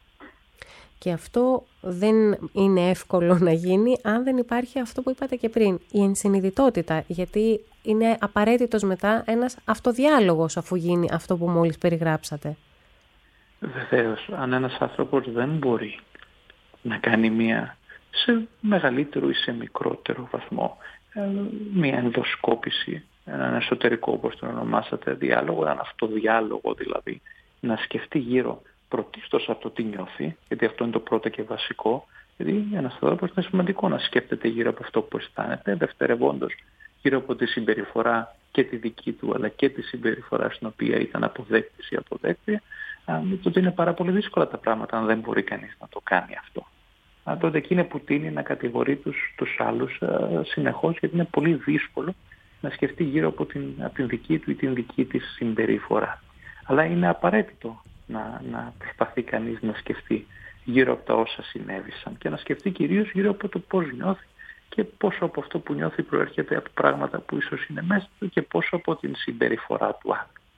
S2: Και αυτό δεν είναι εύκολο να γίνει αν δεν υπάρχει αυτό που είπατε και πριν, η ενσυνειδητότητα, γιατί είναι απαραίτητος μετά ένας αυτοδιάλογος αφού γίνει αυτό που μόλις περιγράψατε.
S6: Βεβαίως, αν ένας άνθρωπος δεν μπορεί να κάνει σε μεγαλύτερο ή σε μικρότερο βαθμό μια ενδοσκόπηση, έναν εσωτερικό, όπως τον ονομάσατε, διάλογο, έναν αυτοδιάλογο δηλαδή, να σκεφτεί γύρω πρωτίστως από το τι νιώθει, γιατί αυτό είναι το πρώτο και βασικό, γιατί ένας άνθρωπος είναι σημαντικό να σκέφτεται γύρω από αυτό που αισθάνεται, δευτερευόντως γύρω από τη συμπεριφορά και τη δική του, αλλά και τη συμπεριφορά στην οποία ήταν αποδέκτης ή αποδέκτρια, τότε είναι πάρα πολύ δύσκολα τα πράγματα αν δεν μπορεί κανείς να το κάνει αυτό. Τότε εκείνη που τείνει να κατηγορεί τους άλλους συνεχώς, γιατί είναι πολύ δύσκολο να σκεφτεί γύρω από την δική του ή την δική της συμπεριφορά. Αλλά είναι απαραίτητο να προσπαθεί κανείς να σκεφτεί γύρω από τα όσα συνέβησαν και να σκεφτεί κυρίως γύρω από το πώς νιώθει και πόσο από αυτό που νιώθει προέρχεται από πράγματα που ίσως είναι μέσα του και πόσο από την συμπεριφορά του άλλου.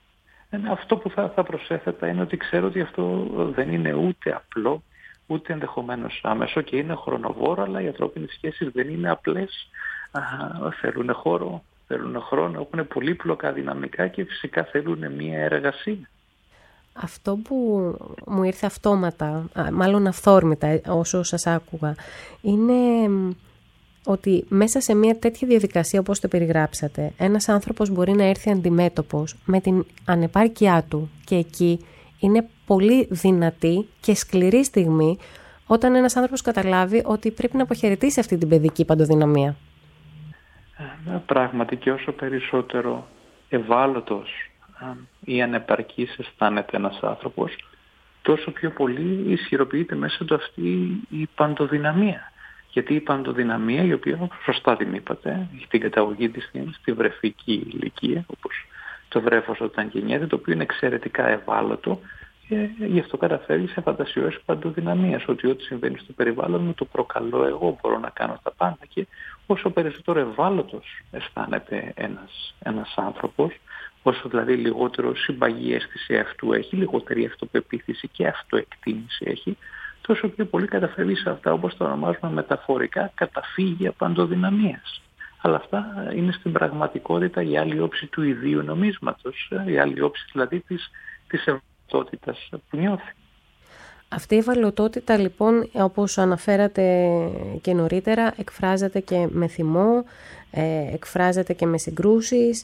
S6: Αυτό που θα προσέθετα είναι ότι ξέρω ότι αυτό δεν είναι ούτε απλό, ούτε ενδεχομένως άμεσο και είναι χρονοβόρο, αλλά οι ανθρώπινες σχέσεις δεν είναι απλές. Θέλουν χώρο, θέλουν χρόνο, έχουν πολύπλοκα δυναμικά και φυσικά θέλουν μια εργασία.
S2: Αυτό που μου ήρθε αυτόματα, μάλλον αυθόρμητα όσο σας άκουγα, είναι ότι μέσα σε μια τέτοια διαδικασία όπως το περιγράψατε, ένας άνθρωπος μπορεί να έρθει αντιμέτωπος με την ανεπάρκειά του και εκεί είναι πολύ δυνατή και σκληρή στιγμή όταν ένας άνθρωπος καταλάβει ότι πρέπει να αποχαιρετήσει αυτή την παιδική παντοδυναμία.
S6: Πράγματι, και όσο περισσότερο ευάλωτος ή ανεπαρκής αισθάνεται ένας άνθρωπος, τόσο πιο πολύ ισχυροποιείται μέσα του αυτή η παντοδυναμία. Γιατί η παντοδυναμία, η οποία σωστά την είπατε, έχει την καταγωγή της στη βρεφική ηλικία, όπως το βρέφος όταν γεννιέται, το οποίο είναι εξαιρετικά ευάλωτο και γι' αυτό καταφέρει σε φαντασιώσεις παντοδυναμίας, ότι ό,τι συμβαίνει στο περιβάλλον μου το προκαλώ εγώ, μπορώ να κάνω τα πάντα. Και όσο περισσότερο ευάλωτος αισθάνεται ένας άνθρωπος, όσο δηλαδή λιγότερο συμπαγή αίσθηση αυτού έχει, λιγότερη αυτοπεποίθηση και αυτοεκτίμηση έχει, τόσο πιο πολύ καταφεύγει σε αυτά, όπως το ονομάζουμε μεταφορικά, καταφύγια παντοδυναμίας. Αλλά αυτά είναι στην πραγματικότητα η άλλη όψη του ιδίου νομίσματος, η άλλη όψη δηλαδή της ευαλωτότητας που νιώθει.
S2: Αυτή η ευαλωτότητα λοιπόν, όπως αναφέρατε και νωρίτερα, εκφράζεται και με θυμό, εκφράζεται και με συγκρούσεις,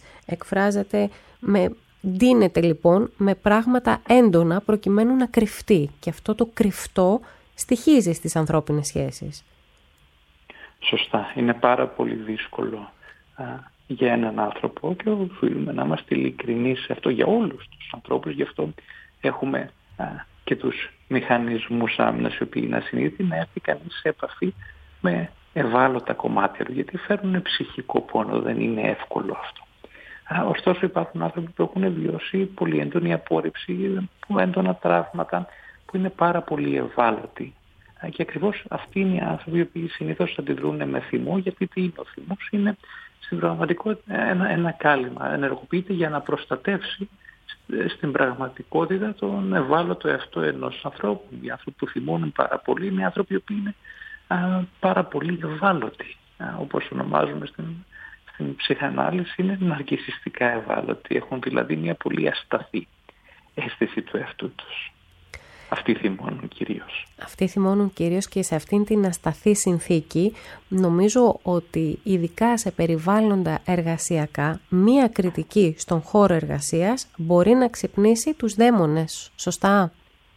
S2: ντύνεται λοιπόν με πράγματα έντονα προκειμένου να κρυφτεί. Και αυτό το κρυφτό στοιχίζει στις ανθρώπινες σχέσεις.
S6: Σωστά. Είναι πάρα πολύ δύσκολο για έναν άνθρωπο και οφείλουμε να είμαστε ειλικρινεί σε αυτό για όλους τους ανθρώπους. Γι' αυτό έχουμε και τους μηχανισμούς άμυνας οι οποίοι είναι ασυνείδητοι να έρθει κανείς σε επαφή με ευάλωτα κομμάτια του, γιατί φέρνουν ψυχικό πόνο, δεν είναι εύκολο αυτό. Ωστόσο υπάρχουν άνθρωποι που έχουν βιώσει πολύ έντονη απόρριψη, έντονα τραύματα, που είναι πάρα πολύ ευάλωτοι. Και ακριβώς αυτοί είναι οι άνθρωποι οι οποίοι συνήθως αντιδρούν με θυμό, γιατί τι είναι ο θυμός? Είναι στην πραγματικότητα ένα κάλυμα, ενεργοποιείται για να προστατεύσει στην πραγματικότητα τον ευάλωτο εαυτό ενός ανθρώπου. Οι άνθρωποι που θυμώνουν πάρα πολύ είναι άνθρωποι οι οποίοι είναι πάρα πολύ ευάλωτοι, όπως ονομάζουμε στην ψυχανάλυση, είναι ναρκισσιστικά ευάλωτοι. Έχουν δηλαδή μια πολύ ασταθή αίσθηση του εαυτού τους. Αυτοί θυμώνουν κυρίως.
S2: Αυτοί θυμώνουν κυρίως και σε αυτήν την ασταθή συνθήκη νομίζω ότι ειδικά σε περιβάλλοντα εργασιακά μία κριτική στον χώρο εργασίας μπορεί να ξυπνήσει τους δαίμονες. Σωστά?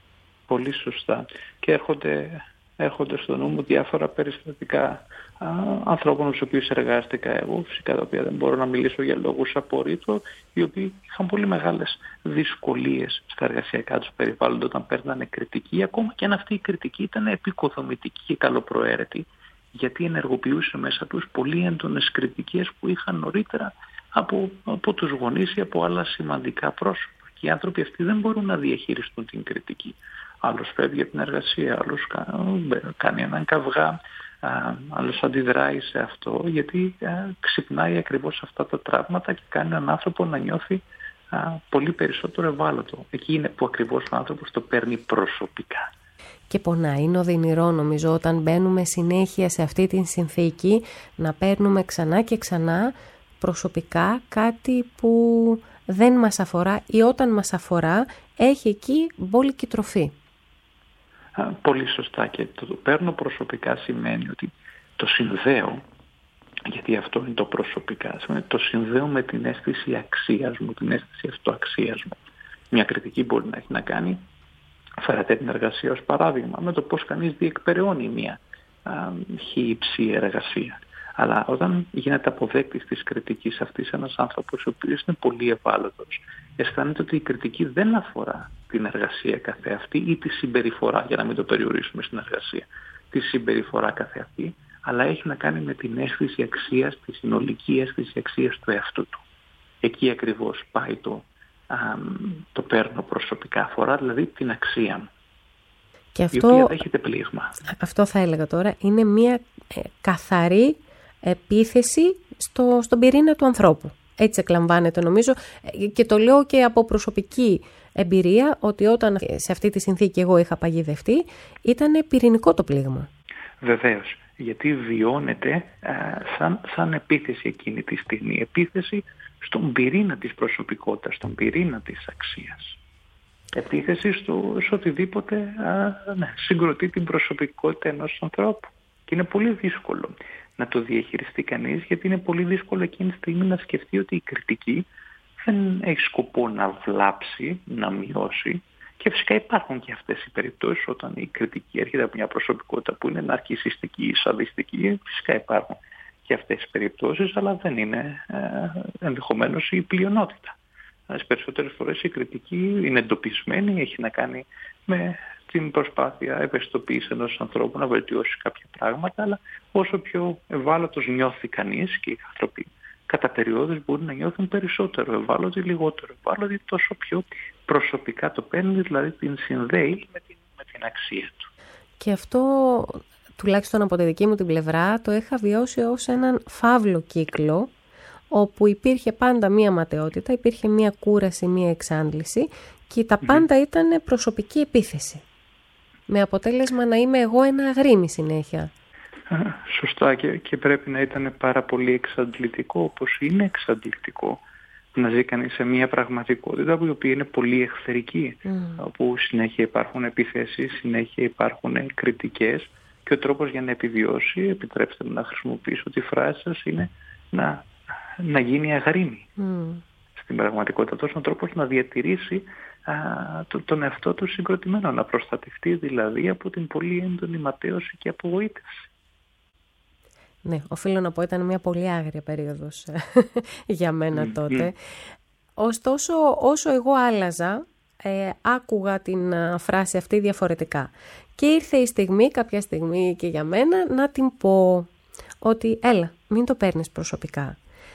S6: Πολύ σωστά. Και έρχονται στο νου μου διάφορα περιστατικά ανθρώπων με τους οποίους εργάστηκα εγώ, φυσικά τα οποία δεν μπορώ να μιλήσω για λόγους απορρίτω, οι οποίοι είχαν πολύ μεγάλες δυσκολίες στα εργασιακά τους περιβάλλοντα όταν παίρνανε κριτική, ακόμα και αν αυτή η κριτική ήταν επικοδομητική και καλοπροαίρετη, γιατί ενεργοποιούσε μέσα τους πολύ έντονες κριτικές που είχαν νωρίτερα από τους γονείς ή από άλλα σημαντικά πρόσωπα. Και οι άνθρωποι αυτοί δεν μπορούν να διαχειριστούν την κριτική. Άλλος φεύγει από την εργασία, άλλος κάνει έναν καυγά, άλλος αντιδράει σε αυτό, γιατί ξυπνάει ακριβώς αυτά τα τραύματα και κάνει έναν άνθρωπο να νιώθει πολύ περισσότερο ευάλωτο. Εκεί είναι που ακριβώς ο άνθρωπος το παίρνει προσωπικά.
S2: Και πονάει, είναι οδυνηρό νομίζω όταν μπαίνουμε συνέχεια σε αυτή την συνθήκη να παίρνουμε ξανά και ξανά προσωπικά κάτι που δεν μας αφορά ή όταν μας αφορά έχει εκεί μπόλικη τροφή.
S6: Πολύ σωστά, και το παίρνω προσωπικά σημαίνει ότι το συνδέω, γιατί αυτό είναι το προσωπικά, το συνδέω με την αίσθηση αξίας μου, την αίσθηση αυτοαξίας μου. Μια κριτική μπορεί να έχει να κάνει, φέρατε την εργασία ως παράδειγμα, με το πώς κανείς διεκπεραιώνει μια υψηλή εργασία. Αλλά όταν γίνεται αποδέκτης της κριτικής αυτής ένας άνθρωπος ο οποίος είναι πολύ ευάλωτος, αισθάνεται ότι η κριτική δεν αφορά την εργασία καθεαυτή ή τη συμπεριφορά, για να μην το περιορίσουμε στην εργασία, τη συμπεριφορά καθεαυτή, αλλά έχει να κάνει με την αίσθηση αξίας, τη συνολική αίσθηση αξίας του εαυτού του. Εκεί ακριβώς πάει το παίρνω προσωπικά, αφορά δηλαδή την αξία μου.
S2: Και
S6: η οποία δέχεται πλήγμα.
S2: Αυτό θα έλεγα τώρα, είναι μια καθαρή επίθεση στον πυρήνα του ανθρώπου. Έτσι εκλαμβάνεται νομίζω, και το λέω και από προσωπική εμπειρία, ότι όταν σε αυτή τη συνθήκη εγώ είχα παγιδευτεί, ήταν πυρηνικό το πλήγμα.
S6: Βεβαίως, γιατί βιώνεται σαν επίθεση εκείνη τη στιγμή, επίθεση στον πυρήνα της προσωπικότητας, στον πυρήνα της αξίας. Επίθεση σε οτιδήποτε συγκροτεί την προσωπικότητα ενός ανθρώπου. Και είναι πολύ δύσκολο να το διαχειριστεί κανείς, γιατί είναι πολύ δύσκολο εκείνη τη στιγμή να σκεφτεί ότι η κριτική δεν έχει σκοπό να βλάψει, να μειώσει. Και φυσικά υπάρχουν και αυτές οι περιπτώσεις, όταν η κριτική έρχεται από μια προσωπικότητα που είναι ναρκισσιστική ή σαδιστική. Φυσικά υπάρχουν και αυτές τις περιπτώσεις, αλλά δεν είναι ενδεχομένως η πλειονότητα. Στις περισσότερες φορές η κριτική είναι εντοπισμένη, έχει να κάνει με την προσπάθεια ευαισθητοποίηση ενός ανθρώπου να βελτιώσει κάποια πράγματα, αλλά όσο πιο ευάλωτος νιώθει κανείς, και οι άνθρωποι κατά περιόδους μπορεί να νιώθουν περισσότερο ευάλωτοι, λιγότερο ευάλωτοι, τόσο πιο προσωπικά το παίρνει, δηλαδή την συνδέει με την αξία του.
S2: Και αυτό, τουλάχιστον από τη δική μου την πλευρά, το είχα βιώσει ως έναν φαύλο κύκλο, όπου υπήρχε πάντα μία ματαιότητα, υπήρχε μία κούραση, μία εξάντληση, και τα πάντα ήταν προσωπική επίθεση. Με αποτέλεσμα να είμαι εγώ ένα αγρίμι συνέχεια.
S6: Σωστά, και πρέπει να ήταν πάρα πολύ εξαντλητικό, όπως είναι εξαντλητικό να ζει κανείς σε μια πραγματικότητα η οποία είναι πολύ εχθρική, όπου συνέχεια υπάρχουν επιθέσεις, συνέχεια υπάρχουν κριτικές, και ο τρόπος για να επιβιώσει, επιτρέψτε μου να χρησιμοποιήσω τη φράση σας, είναι να γίνει αγρίμι. Στην πραγματικότητα αυτός ο τρόπος να διατηρήσει τον εαυτό του συγκροτημένο, να προστατευτεί δηλαδή από την πολύ έντονη ματαίωση και απογοήτευση.
S2: Ναι, οφείλω να πω, ήταν μια πολύ άγρια περίοδος για μένα τότε. Ωστόσο, όσο εγώ άλλαζα, άκουγα την φράση αυτή διαφορετικά. Και ήρθε η στιγμή, κάποια στιγμή και για μένα, να την πω ότι έλα, μην το παίρνεις προσωπικά.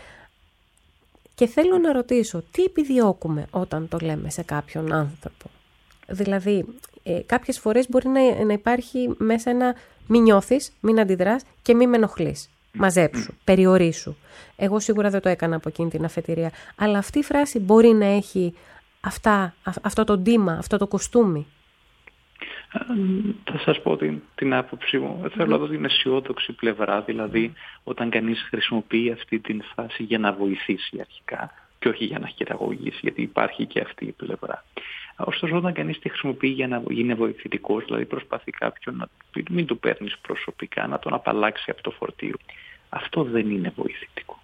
S2: Και θέλω να ρωτήσω, τι επιδιώκουμε όταν το λέμε σε κάποιον άνθρωπο? Δηλαδή, κάποιες φορές μπορεί να υπάρχει μέσα ένα μην νιώθεις, μην αντιδράς και μην με ενοχλείς. Μαζέψου, περιορίσου. Εγώ σίγουρα δεν το έκανα από εκείνη την αφετηρία. Αλλά αυτή η φράση μπορεί να έχει αυτό το ντύμα, αυτό το κοστούμι.
S6: Θα σας πω την άποψή μου. Θέλω να δω την αισιόδοξη πλευρά, δηλαδή όταν κανείς χρησιμοποιεί αυτή την φράση για να βοηθήσει αρχικά και όχι για να χειραγωγήσει, γιατί υπάρχει και αυτή η πλευρά. Ωστόσο, όταν κανείς τη χρησιμοποιεί για να γίνει βοηθητικός, δηλαδή προσπαθεί κάποιον να μην το παίρνεις προσωπικά, να τον απαλλάξει από το φορτίο, αυτό δεν είναι βοηθητικό.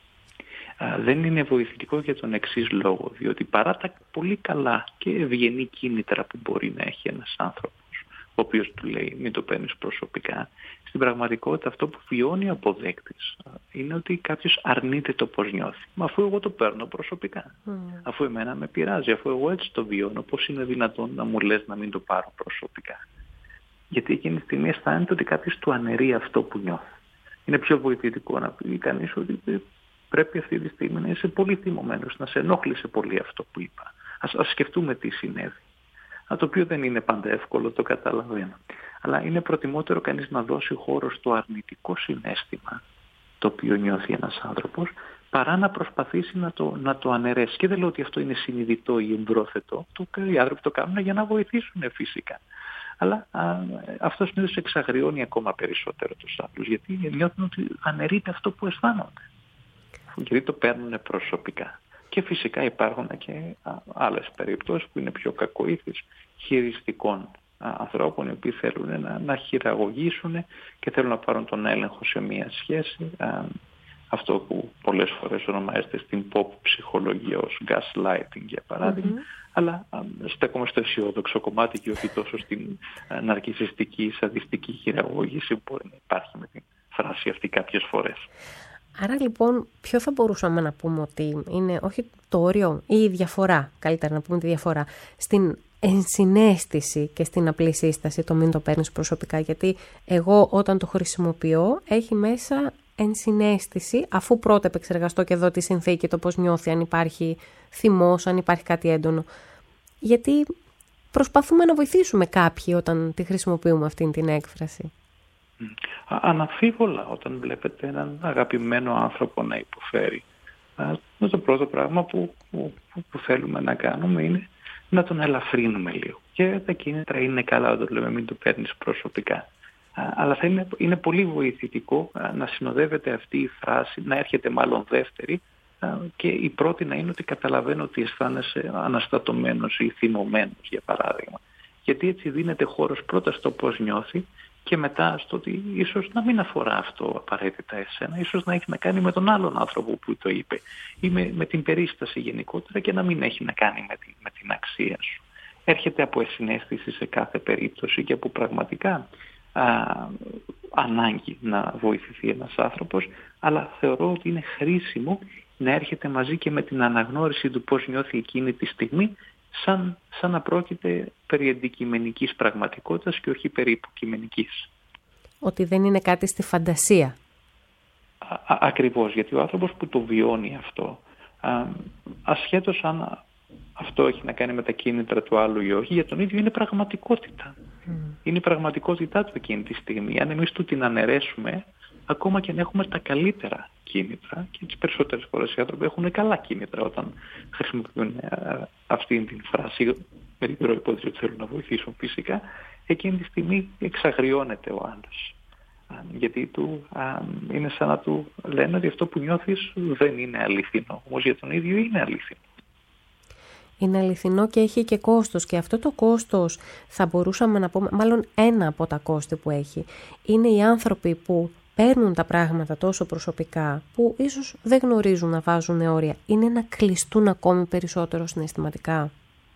S6: Δεν είναι βοηθητικό για τον εξής λόγο, διότι παρά τα πολύ καλά και ευγενή κίνητρα που μπορεί να έχει ένας άνθρωπος, ο οποίος του λέει μην το παίρνεις προσωπικά, στην πραγματικότητα αυτό που βιώνει ο αποδέκτης είναι ότι κάποιος αρνείται το πώς νιώθει. Μα αφού εγώ το παίρνω προσωπικά, αφού εμένα με πειράζει, αφού εγώ έτσι το βιώνω, πώς είναι δυνατόν να μου λες να μην το πάρω προσωπικά? Γιατί εκείνη τη στιγμή αισθάνεται ότι κάποιος του αναιρεί αυτό που νιώθει. Είναι πιο βοηθητικό να πει κανείς ότι πρέπει αυτή τη στιγμή να είσαι πολύ θυμωμένος, να σε ενόχλησε πολύ αυτό που είπα. Ας σκεφτούμε τι συνέβη. Το οποίο δεν είναι πάντα εύκολο, το καταλαβαίνω. Αλλά είναι προτιμότερο κανείς να δώσει χώρο στο αρνητικό συναίσθημα το οποίο νιώθει ένας άνθρωπος, παρά να προσπαθήσει να το αναιρέσει. Και δεν λέω ότι αυτό είναι συνειδητό ή εμπρόθετο. Οι άνθρωποι το κάνουν για να βοηθήσουν φυσικά. Αλλά αυτό συνήθως εξαγριώνει ακόμα περισσότερο τους άλλους, γιατί νιώθουν ότι αναιρείται αυτό που αισθάνονται. Γιατί το παίρνουν προσωπικά. Και φυσικά υπάρχουν και άλλες περιπτώσεις που είναι πιο κακοήθεις χειριστικών ανθρώπων, οι οποίοι θέλουν να χειραγωγήσουν και θέλουν να πάρουν τον έλεγχο σε μια σχέση. Αυτό που πολλές φορές ονομάζεται στην pop ψυχολογία ως gaslighting για παράδειγμα, αλλά στέκομαι στο αισιόδοξο κομμάτι και όχι τόσο στην ναρκισσιστική, σαδιστική χειραγώγηση που μπορεί να υπάρχει με την φράση αυτή κάποιες φορές.
S2: Άρα λοιπόν, ποιο θα μπορούσαμε να πούμε ότι είναι όχι το όριο ή η διαφορά, καλύτερα να πούμε τη διαφορά, στην ενσυναίσθηση και στην απλή σύσταση, το μην το παίρνεις προσωπικά? Γιατί εγώ όταν το χρησιμοποιώ έχει μέσα ενσυναίσθηση, αφού πρώτα επεξεργαστώ και δω τη συνθήκη, το πώς νιώθει, αν υπάρχει θυμός, αν υπάρχει κάτι έντονο. Γιατί προσπαθούμε να βοηθήσουμε κάποιοι όταν τη χρησιμοποιούμε αυτή την έκφραση.
S6: Αναμφίβολα, όταν βλέπετε έναν αγαπημένο άνθρωπο να υποφέρει, το πρώτο πράγμα που θέλουμε να κάνουμε είναι να τον ελαφρύνουμε λίγο. Και τα κίνητρα είναι καλά, όταν λέμε μην το παίρνεις προσωπικά. Αλλά είναι πολύ βοηθητικό να συνοδεύεται αυτή η φράση, να έρχεται μάλλον δεύτερη, και η πρώτη να είναι ότι καταλαβαίνω ότι αισθάνεσαι αναστατωμένος ή θυμωμένος, για παράδειγμα. Γιατί έτσι δίνεται χώρος πρώτα στο πώς νιώθει και μετά στο ότι ίσως να μην αφορά αυτό απαραίτητα εσένα, ίσως να έχει να κάνει με τον άλλον άνθρωπο που το είπε ή με την περίσταση γενικότερα και να μην έχει να κάνει με την αξία σου. Έρχεται από συναίσθηση σε κάθε περίπτωση και από πραγματικά ανάγκη να βοηθηθεί ένας άνθρωπος, αλλά θεωρώ ότι είναι χρήσιμο να έρχεται μαζί και με την αναγνώριση του πώς νιώθει εκείνη τη στιγμή, σαν να πρόκειται περί αντικειμενικής πραγματικότητας και όχι περί υποκειμενικής.
S2: Ότι δεν είναι κάτι στη φαντασία.
S6: Ακριβώς, γιατί ο άνθρωπος που το βιώνει αυτό, ασχέτως αν αυτό έχει να κάνει με τα κίνητρα του άλλου ή όχι, για τον ίδιο είναι πραγματικότητα. Είναι η πραγματικότητά του εκείνη τη στιγμή. Αν εμείς του την αναιρέσουμε, ακόμα και αν έχουμε τα καλύτερα κίνητρα, και τις περισσότερες φορές οι άνθρωποι έχουν καλά κίνητρα όταν χρησιμοποιούν αυτή την φράση, με την προϋπόθεση ότι θέλουν να βοηθήσουν φυσικά, εκείνη τη στιγμή εξαγριώνεται ο άλλος. Γιατί είναι σαν να του λένε ότι αυτό που νιώθεις δεν είναι αληθινό, όμως για τον ίδιο είναι αληθινό.
S2: Είναι αληθινό και έχει και κόστος, και αυτό το κόστος θα μπορούσαμε να πούμε, μάλλον ένα από τα κόστη που έχει, είναι οι άνθρωποι που παίρνουν τα πράγματα τόσο προσωπικά, που ίσως δεν γνωρίζουν να βάζουν όρια, είναι να κλειστούν ακόμη περισσότερο συναισθηματικά.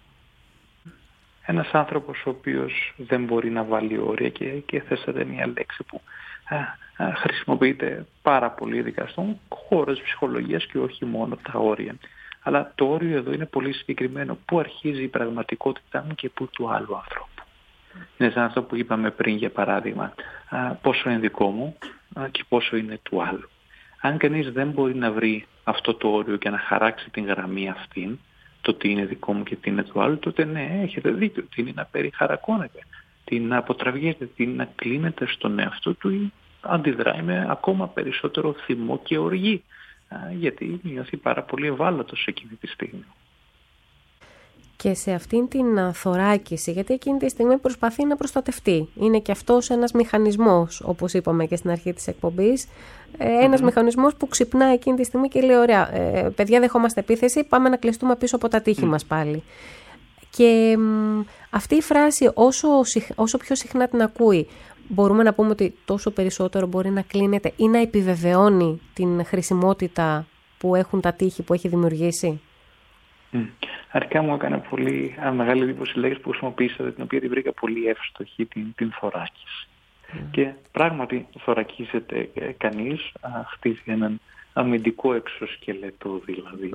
S6: Ένας άνθρωπος ο οποίος δεν μπορεί να βάλει όρια, και θέσατε μια λέξη που χρησιμοποιείται πάρα πολύ, ειδικά στον χώρο της ψυχολογίας, και όχι μόνο τα όρια. Αλλά το όριο εδώ είναι πολύ συγκεκριμένο. Πού αρχίζει η πραγματικότητά μου και πού του άλλου ανθρώπου. Είναι σαν αυτό που είπαμε πριν, για παράδειγμα, πόσο είναι δικό μου και πόσο είναι του άλλου. Αν κανείς δεν μπορεί να βρει αυτό το όριο και να χαράξει την γραμμή αυτήν, το τι είναι δικό μου και τι είναι του άλλου, τότε ναι, έχετε δίκιο. Τι είναι να περιχαρακώνεται, τι είναι να αποτραβιέται, τι είναι να κλείνεται στον εαυτό του ή αντιδράει με ακόμα περισσότερο θυμό και οργή, γιατί νιώθει πάρα πολύ ευάλωτος εκείνη τη στιγμή.
S2: Και σε αυτήν την θωράκιση, γιατί εκείνη τη στιγμή προσπαθεί να προστατευτεί. Είναι και αυτός ένας μηχανισμός, όπως είπαμε και στην αρχή της εκπομπής, ένας μηχανισμός που ξυπνά εκείνη τη στιγμή και λέει: ωραία, παιδιά, δεχόμαστε επίθεση, πάμε να κλειστούμε πίσω από τα τείχη μας πάλι. Και αυτή η φράση, όσο πιο συχνά την ακούει, μπορούμε να πούμε ότι τόσο περισσότερο μπορεί να κλείνεται ή να επιβεβαιώνει την χρησιμότητα που έχουν τα τείχη που έχει δημιουργήσει.
S6: Αρχικά μου έκανε πολύ μεγάλη εντύπωση λέξη που χρησιμοποίησατε, την οποία την βρήκα πολύ εύστοχη, την θωράκιση. Και πράγματι θωρακίζεται κανείς, χτίζει έναν αμυντικό εξωσκελετό δηλαδή,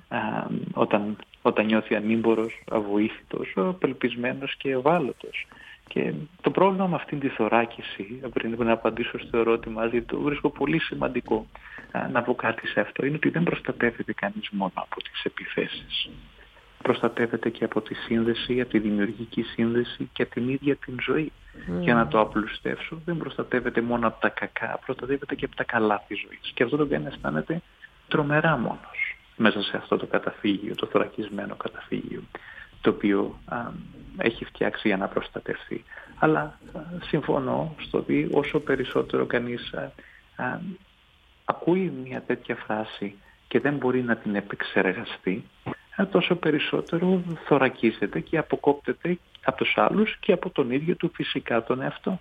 S6: όταν νιώθει ανήμπορος, αβοήθητος, απελπισμένος και ευάλωτος. Και το πρόβλημα με αυτήν τη θωράκιση, πριν να απαντήσω στο ερώτημα, γιατί το βρίσκω πολύ σημαντικό να πω κάτι σε αυτό, είναι ότι δεν προστατεύεται κανείς μόνο από τις επιθέσεις. Προστατεύεται και από τη σύνδεση, από τη δημιουργική σύνδεση και την ίδια την ζωή. Για να το απλουστεύσω, δεν προστατεύεται μόνο από τα κακά, προστατεύεται και από τα καλά της ζωής. Και αυτό το οποίο αισθάνεται τρομερά μόνος μέσα σε αυτό το καταφύγιο, το θωρακισμένο καταφύγιο, το οποίο έχει φτιάξει για να προστατευτεί. Αλλά συμφωνώ στο ότι όσο περισσότερο κανείς ακούει μια τέτοια φράση και δεν μπορεί να την επεξεργαστεί, τόσο περισσότερο θωρακίζεται και αποκόπτεται από τους άλλους και από τον ίδιο του φυσικά τον εαυτό.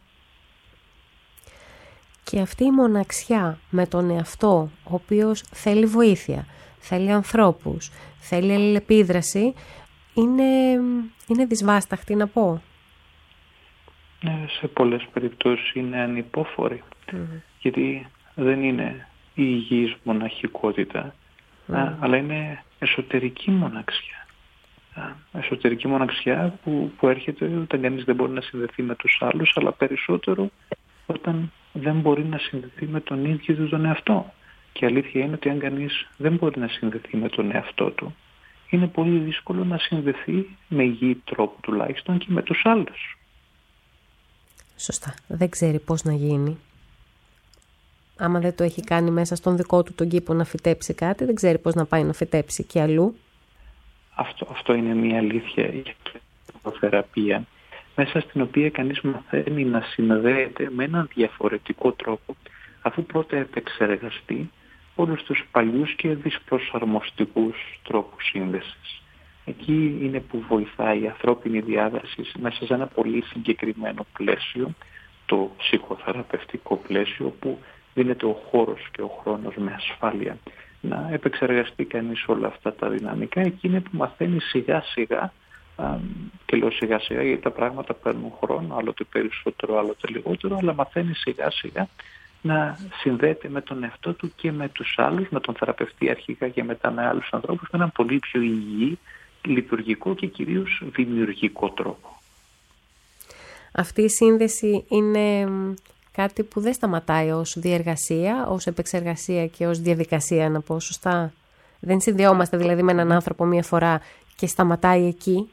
S6: Και αυτή η μοναξιά με τον εαυτό, ο οποίος θέλει βοήθεια, θέλει ανθρώπους, θέλει αλληλεπίδραση, είναι δυσβάσταχτη, να πω. Σε πολλές περιπτώσεις είναι ανυπόφορη, γιατί δεν είναι η υγιής μοναχικότητα, αλλά είναι εσωτερική μοναξιά. Εσωτερική μοναξιά που έρχεται όταν κανείς δεν μπορεί να συνδεθεί με τους άλλους, αλλά περισσότερο όταν δεν μπορεί να συνδεθεί με τον ίδιο του τον εαυτό. Και η αλήθεια είναι ότι αν κανείς δεν μπορεί να συνδεθεί με τον εαυτό του, είναι πολύ δύσκολο να συνδεθεί με υγιή τρόπο τουλάχιστον και με τους άλλους.
S2: Σωστά. Δεν ξέρει πώς να γίνει. άμα δεν το έχει κάνει μέσα στον δικό του τον κήπο να φυτέψει κάτι, δεν ξέρει πώς να πάει να φυτέψει και αλλού.
S6: Αυτό είναι μια αλήθεια για την ψυχοθεραπεία, μέσα στην οποία κανείς μαθαίνει να συνδέεται με έναν διαφορετικό τρόπο, αφού πρώτα επεξεργαστεί όλους τους παλιούς και δυσπροσαρμοστικούς τρόπους σύνδεσης. Εκεί είναι που βοηθάει η ανθρώπινη διάδραση μέσα σε ένα πολύ συγκεκριμένο πλαίσιο, το ψυχοθεραπευτικό πλαίσιο, που δίνεται ο χώρος και ο χρόνος με ασφάλεια να επεξεργαστεί κανείς όλα αυτά τα δυναμικά. Εκεί είναι που μαθαίνει σιγά σιγά, και λέω σιγά σιγά γιατί τα πράγματα παίρνουν χρόνο, άλλοτε περισσότερο, άλλοτε λιγότερο, αλλά μαθαίνει σιγά σιγά να συνδέεται με τον εαυτό του και με τους άλλους, με τον θεραπευτή αρχικά και μετά με άλλους ανθρώπους, με έναν πολύ πιο υγιή, λειτουργικό και κυρίως δημιουργικό τρόπο. Αυτή η σύνδεση είναι κάτι που δεν σταματάει ως διεργασία, ως επεξεργασία και ως διαδικασία, να πω σωστά. Δεν συνδυόμαστε δηλαδή με έναν άνθρωπο μία φορά και σταματάει εκεί.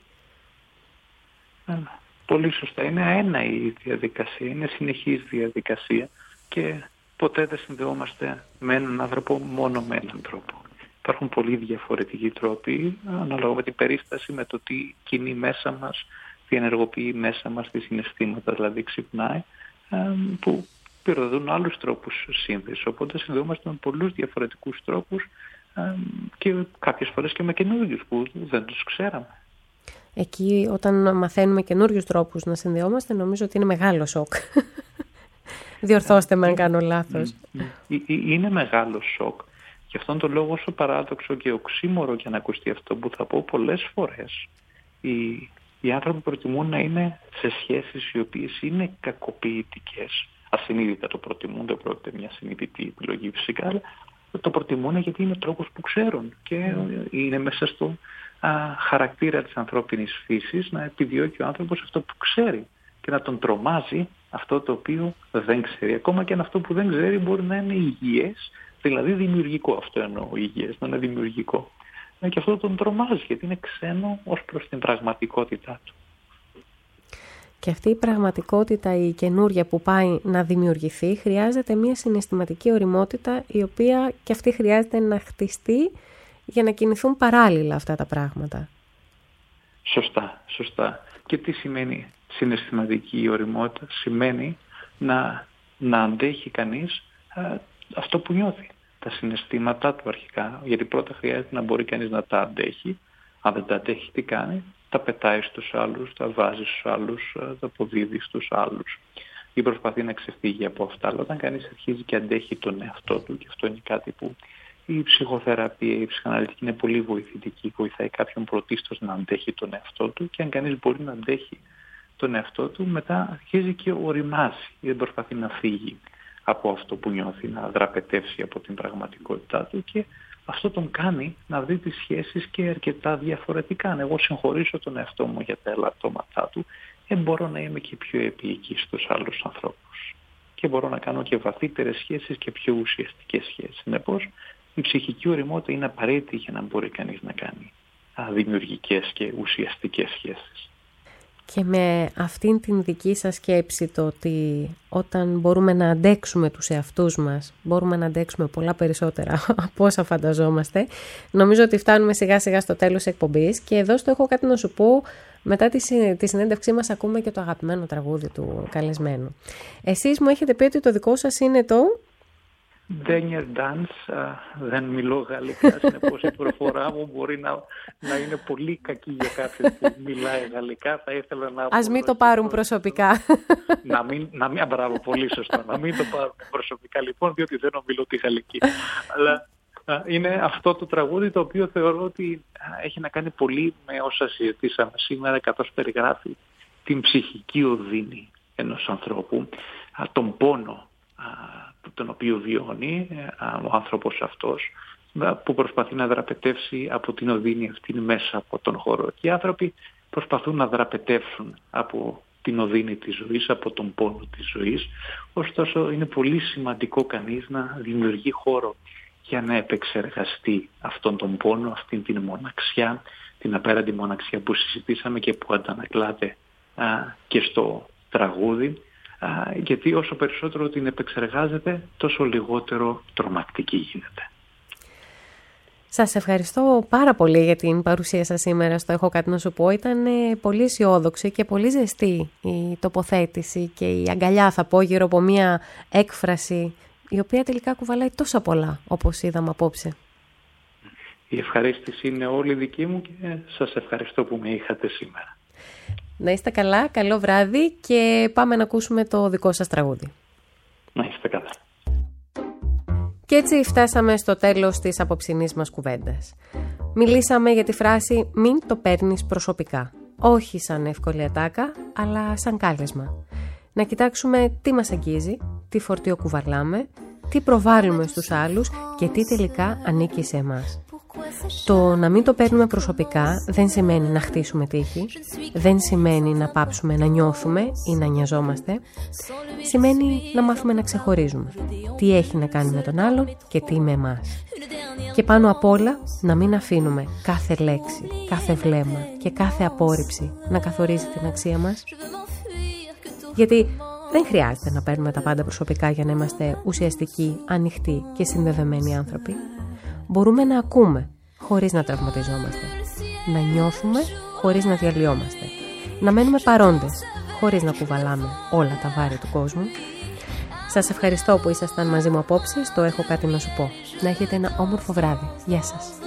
S6: Πολύ σωστά. Είναι αέναη η διαδικασία, είναι συνεχής διαδικασία και ποτέ δεν συνδεόμαστε με έναν άνθρωπο μόνο με έναν τρόπο. Υπάρχουν πολύ διαφορετικοί τρόποι, ανάλογα με την περίσταση, με το τι κινεί μέσα μας, τι ενεργοποιεί μέσα μας, τι συναισθήματα δηλαδή ξυπνάει, που πυροδοτούν άλλους τρόπους σύνδεσης. Οπότε συνδεόμαστε με πολλούς διαφορετικούς τρόπους και κάποιες φορές και με καινούργιους που δεν τους ξέραμε. Εκεί όταν μαθαίνουμε καινούριους τρόπους να συνδεόμαστε, νομίζω ότι είναι μεγάλο σοκ. Διορθώστε με αν κάνω λάθος. Είναι μεγάλο σοκ. Γι' αυτόν τον λόγο, όσο παράδοξο και οξύμορο και να ακουστεί αυτό που θα πω, πολλές φορές οι άνθρωποι προτιμούν να είναι σε σχέσεις οι οποίες είναι κακοποιητικές. Ασυνείδητα το προτιμούν, δεν πρόκειται μια συνειδητή επιλογή φυσικά, αλλά το προτιμούν γιατί είναι τρόπος που ξέρουν και είναι μέσα στο χαρακτήρα της ανθρώπινης φύσης να επιδιώκει ο άνθρωπος αυτό που ξέρει και να τον τρομάζει αυτό το οποίο δεν ξέρει. Ακόμα και αν αυτό που δεν ξέρει μπορεί να είναι υγιές, δηλαδή δημιουργικό. Αυτό εννοώ, υγιές, να είναι δημιουργικό. Και αυτό τον τρομάζει γιατί είναι ξένο ως προς την πραγματικότητά του. Και αυτή η πραγματικότητα, η καινούρια που πάει να δημιουργηθεί, χρειάζεται μια συναισθηματική ωριμότητα, η οποία και αυτή χρειάζεται να χτιστεί για να κινηθούν παράλληλα αυτά τα πράγματα. Σωστά. Και τι σημαίνει συναισθηματική ωριμότητα? Σημαίνει να αντέχει κανείς αυτό που νιώθει, τα συναισθήματά του αρχικά, γιατί πρώτα χρειάζεται να μπορεί κανείς να τα αντέχει. Αν δεν τα αντέχει, τι κάνει? Τα πετάει στους άλλους, τα βάζει στους άλλους, τα αποδίδει στους άλλους ή προσπαθεί να ξεφύγει από αυτά. Αλλά όταν κανείς αρχίζει και αντέχει τον εαυτό του, και αυτό είναι κάτι που η ψυχοθεραπεία, η ψυχαναλυτική είναι πολύ βοηθητική, βοηθάει κάποιον πρωτίστως να αντέχει τον εαυτό του, και αν κανείς μπορεί να αντέχει τον εαυτό του, μετά αρχίζει και οριμάζει, δεν προσπαθεί να φύγει από αυτό που νιώθει, να δραπετεύσει από την πραγματικότητά του, και αυτό τον κάνει να δει τις σχέσεις και αρκετά διαφορετικά. Αν εγώ συγχωρήσω τον εαυτό μου για τα ελαττώματά του, μπορώ να είμαι και πιο επίοικη στους άλλους ανθρώπους και μπορώ να κάνω και βαθύτερες σχέσεις και πιο ουσιαστικές σχέσεις. Συνεπώς, η ψυχική ωριμότητα είναι απαραίτητη για να μπορεί κανείς να κάνει δημιουργικές και ουσιαστικές σχέσεις. Και με αυτήν την δική σας σκέψη, το ότι όταν μπορούμε να αντέξουμε τους εαυτούς μας, μπορούμε να αντέξουμε πολλά περισσότερα από όσα φανταζόμαστε, νομίζω ότι φτάνουμε σιγά σιγά στο τέλος εκπομπής. Και εδώ στο έχω κάτι να σου πω. Μετά τη συνέντευξή μας ακούμε και το αγαπημένο τραγούδι του καλεσμένου. Εσείς μου έχετε πει ότι το δικό σας είναι το... Daniel Dance, δεν μιλώ γαλλικά, συνεπώς η προφορά μου μπορεί να είναι πολύ κακή για κάποιον που μιλάει γαλλικά. Θα ήθελα να... Ας μην το πάρουν προσωπικά. Μπράβο, πολύ σωστό. Να μην το πάρουν προσωπικά λοιπόν, διότι δεν ομιλώ τη γαλλική. Αλλά είναι αυτό το τραγούδι το οποίο θεωρώ ότι έχει να κάνει πολύ με όσα συζητήσαμε σήμερα, καθώς περιγράφει την ψυχική οδύνη ενός ανθρώπου, τον πόνο τον οποίο βιώνει ο άνθρωπος αυτός, που προσπαθεί να δραπετεύσει από την οδύνη αυτή μέσα από τον χώρο. Και οι άνθρωποι προσπαθούν να δραπετεύσουν από την οδύνη της ζωής, από τον πόνο της ζωής. Ωστόσο είναι πολύ σημαντικό κανείς να δημιουργεί χώρο για να επεξεργαστεί αυτόν τον πόνο, αυτήν την μοναξιά, την απέραντη μοναξιά που συζητήσαμε και που αντανακλάται και στο τραγούδι, γιατί όσο περισσότερο την επεξεργάζεται, τόσο λιγότερο τρομακτική γίνεται.
S2: Σας ευχαριστώ πάρα πολύ για την παρουσία σας σήμερα στο «Έχω κάτι να σου πω». Ήταν πολύ αισιόδοξη και πολύ ζεστή η τοποθέτηση και η αγκαλιά, θα πω, γύρω από μια έκφραση η οποία τελικά κουβαλάει τόσα πολλά, όπως είδαμε απόψε.
S6: Η ευχαρίστηση είναι όλη δική μου και σας ευχαριστώ που με είχατε σήμερα.
S2: Να είστε καλά, καλό βράδυ και πάμε να ακούσουμε το δικό σας τραγούδι.
S6: Να είστε καλά.
S2: Και έτσι φτάσαμε στο τέλος της απόψινής μας κουβέντας. Μιλήσαμε για τη φράση «μην το παίρνεις προσωπικά». Όχι σαν εύκολη ατάκα, αλλά σαν κάλεσμα. Να κοιτάξουμε τι μας αγγίζει, τι φορτίο κουβαλάμε, τι προβάλλουμε στους άλλους και τι τελικά ανήκει σε εμάς. Το να μην το παίρνουμε προσωπικά δεν σημαίνει να χτίσουμε τύχη, δεν σημαίνει να πάψουμε να νιώθουμε ή να νοιαζόμαστε. Σημαίνει να μάθουμε να ξεχωρίζουμε τι έχει να κάνει με τον άλλον και τι με εμάς. Και πάνω απ' όλα να μην αφήνουμε κάθε λέξη, κάθε βλέμμα και κάθε απόρριψη να καθορίζει την αξία μας. Γιατί δεν χρειάζεται να παίρνουμε τα πάντα προσωπικά για να είμαστε ουσιαστικοί, ανοιχτοί και συνδεδεμένοι άνθρωποι. Μπορούμε να ακούμε χωρίς να τραυματιζόμαστε, να νιώθουμε χωρίς να διαλυόμαστε, να μένουμε παρόντες χωρίς να κουβαλάμε όλα τα βάρη του κόσμου. Σας ευχαριστώ που ήσασταν μαζί μου απόψε στο «Έχω κάτι να σου πω». Να έχετε ένα όμορφο βράδυ. Γεια σας.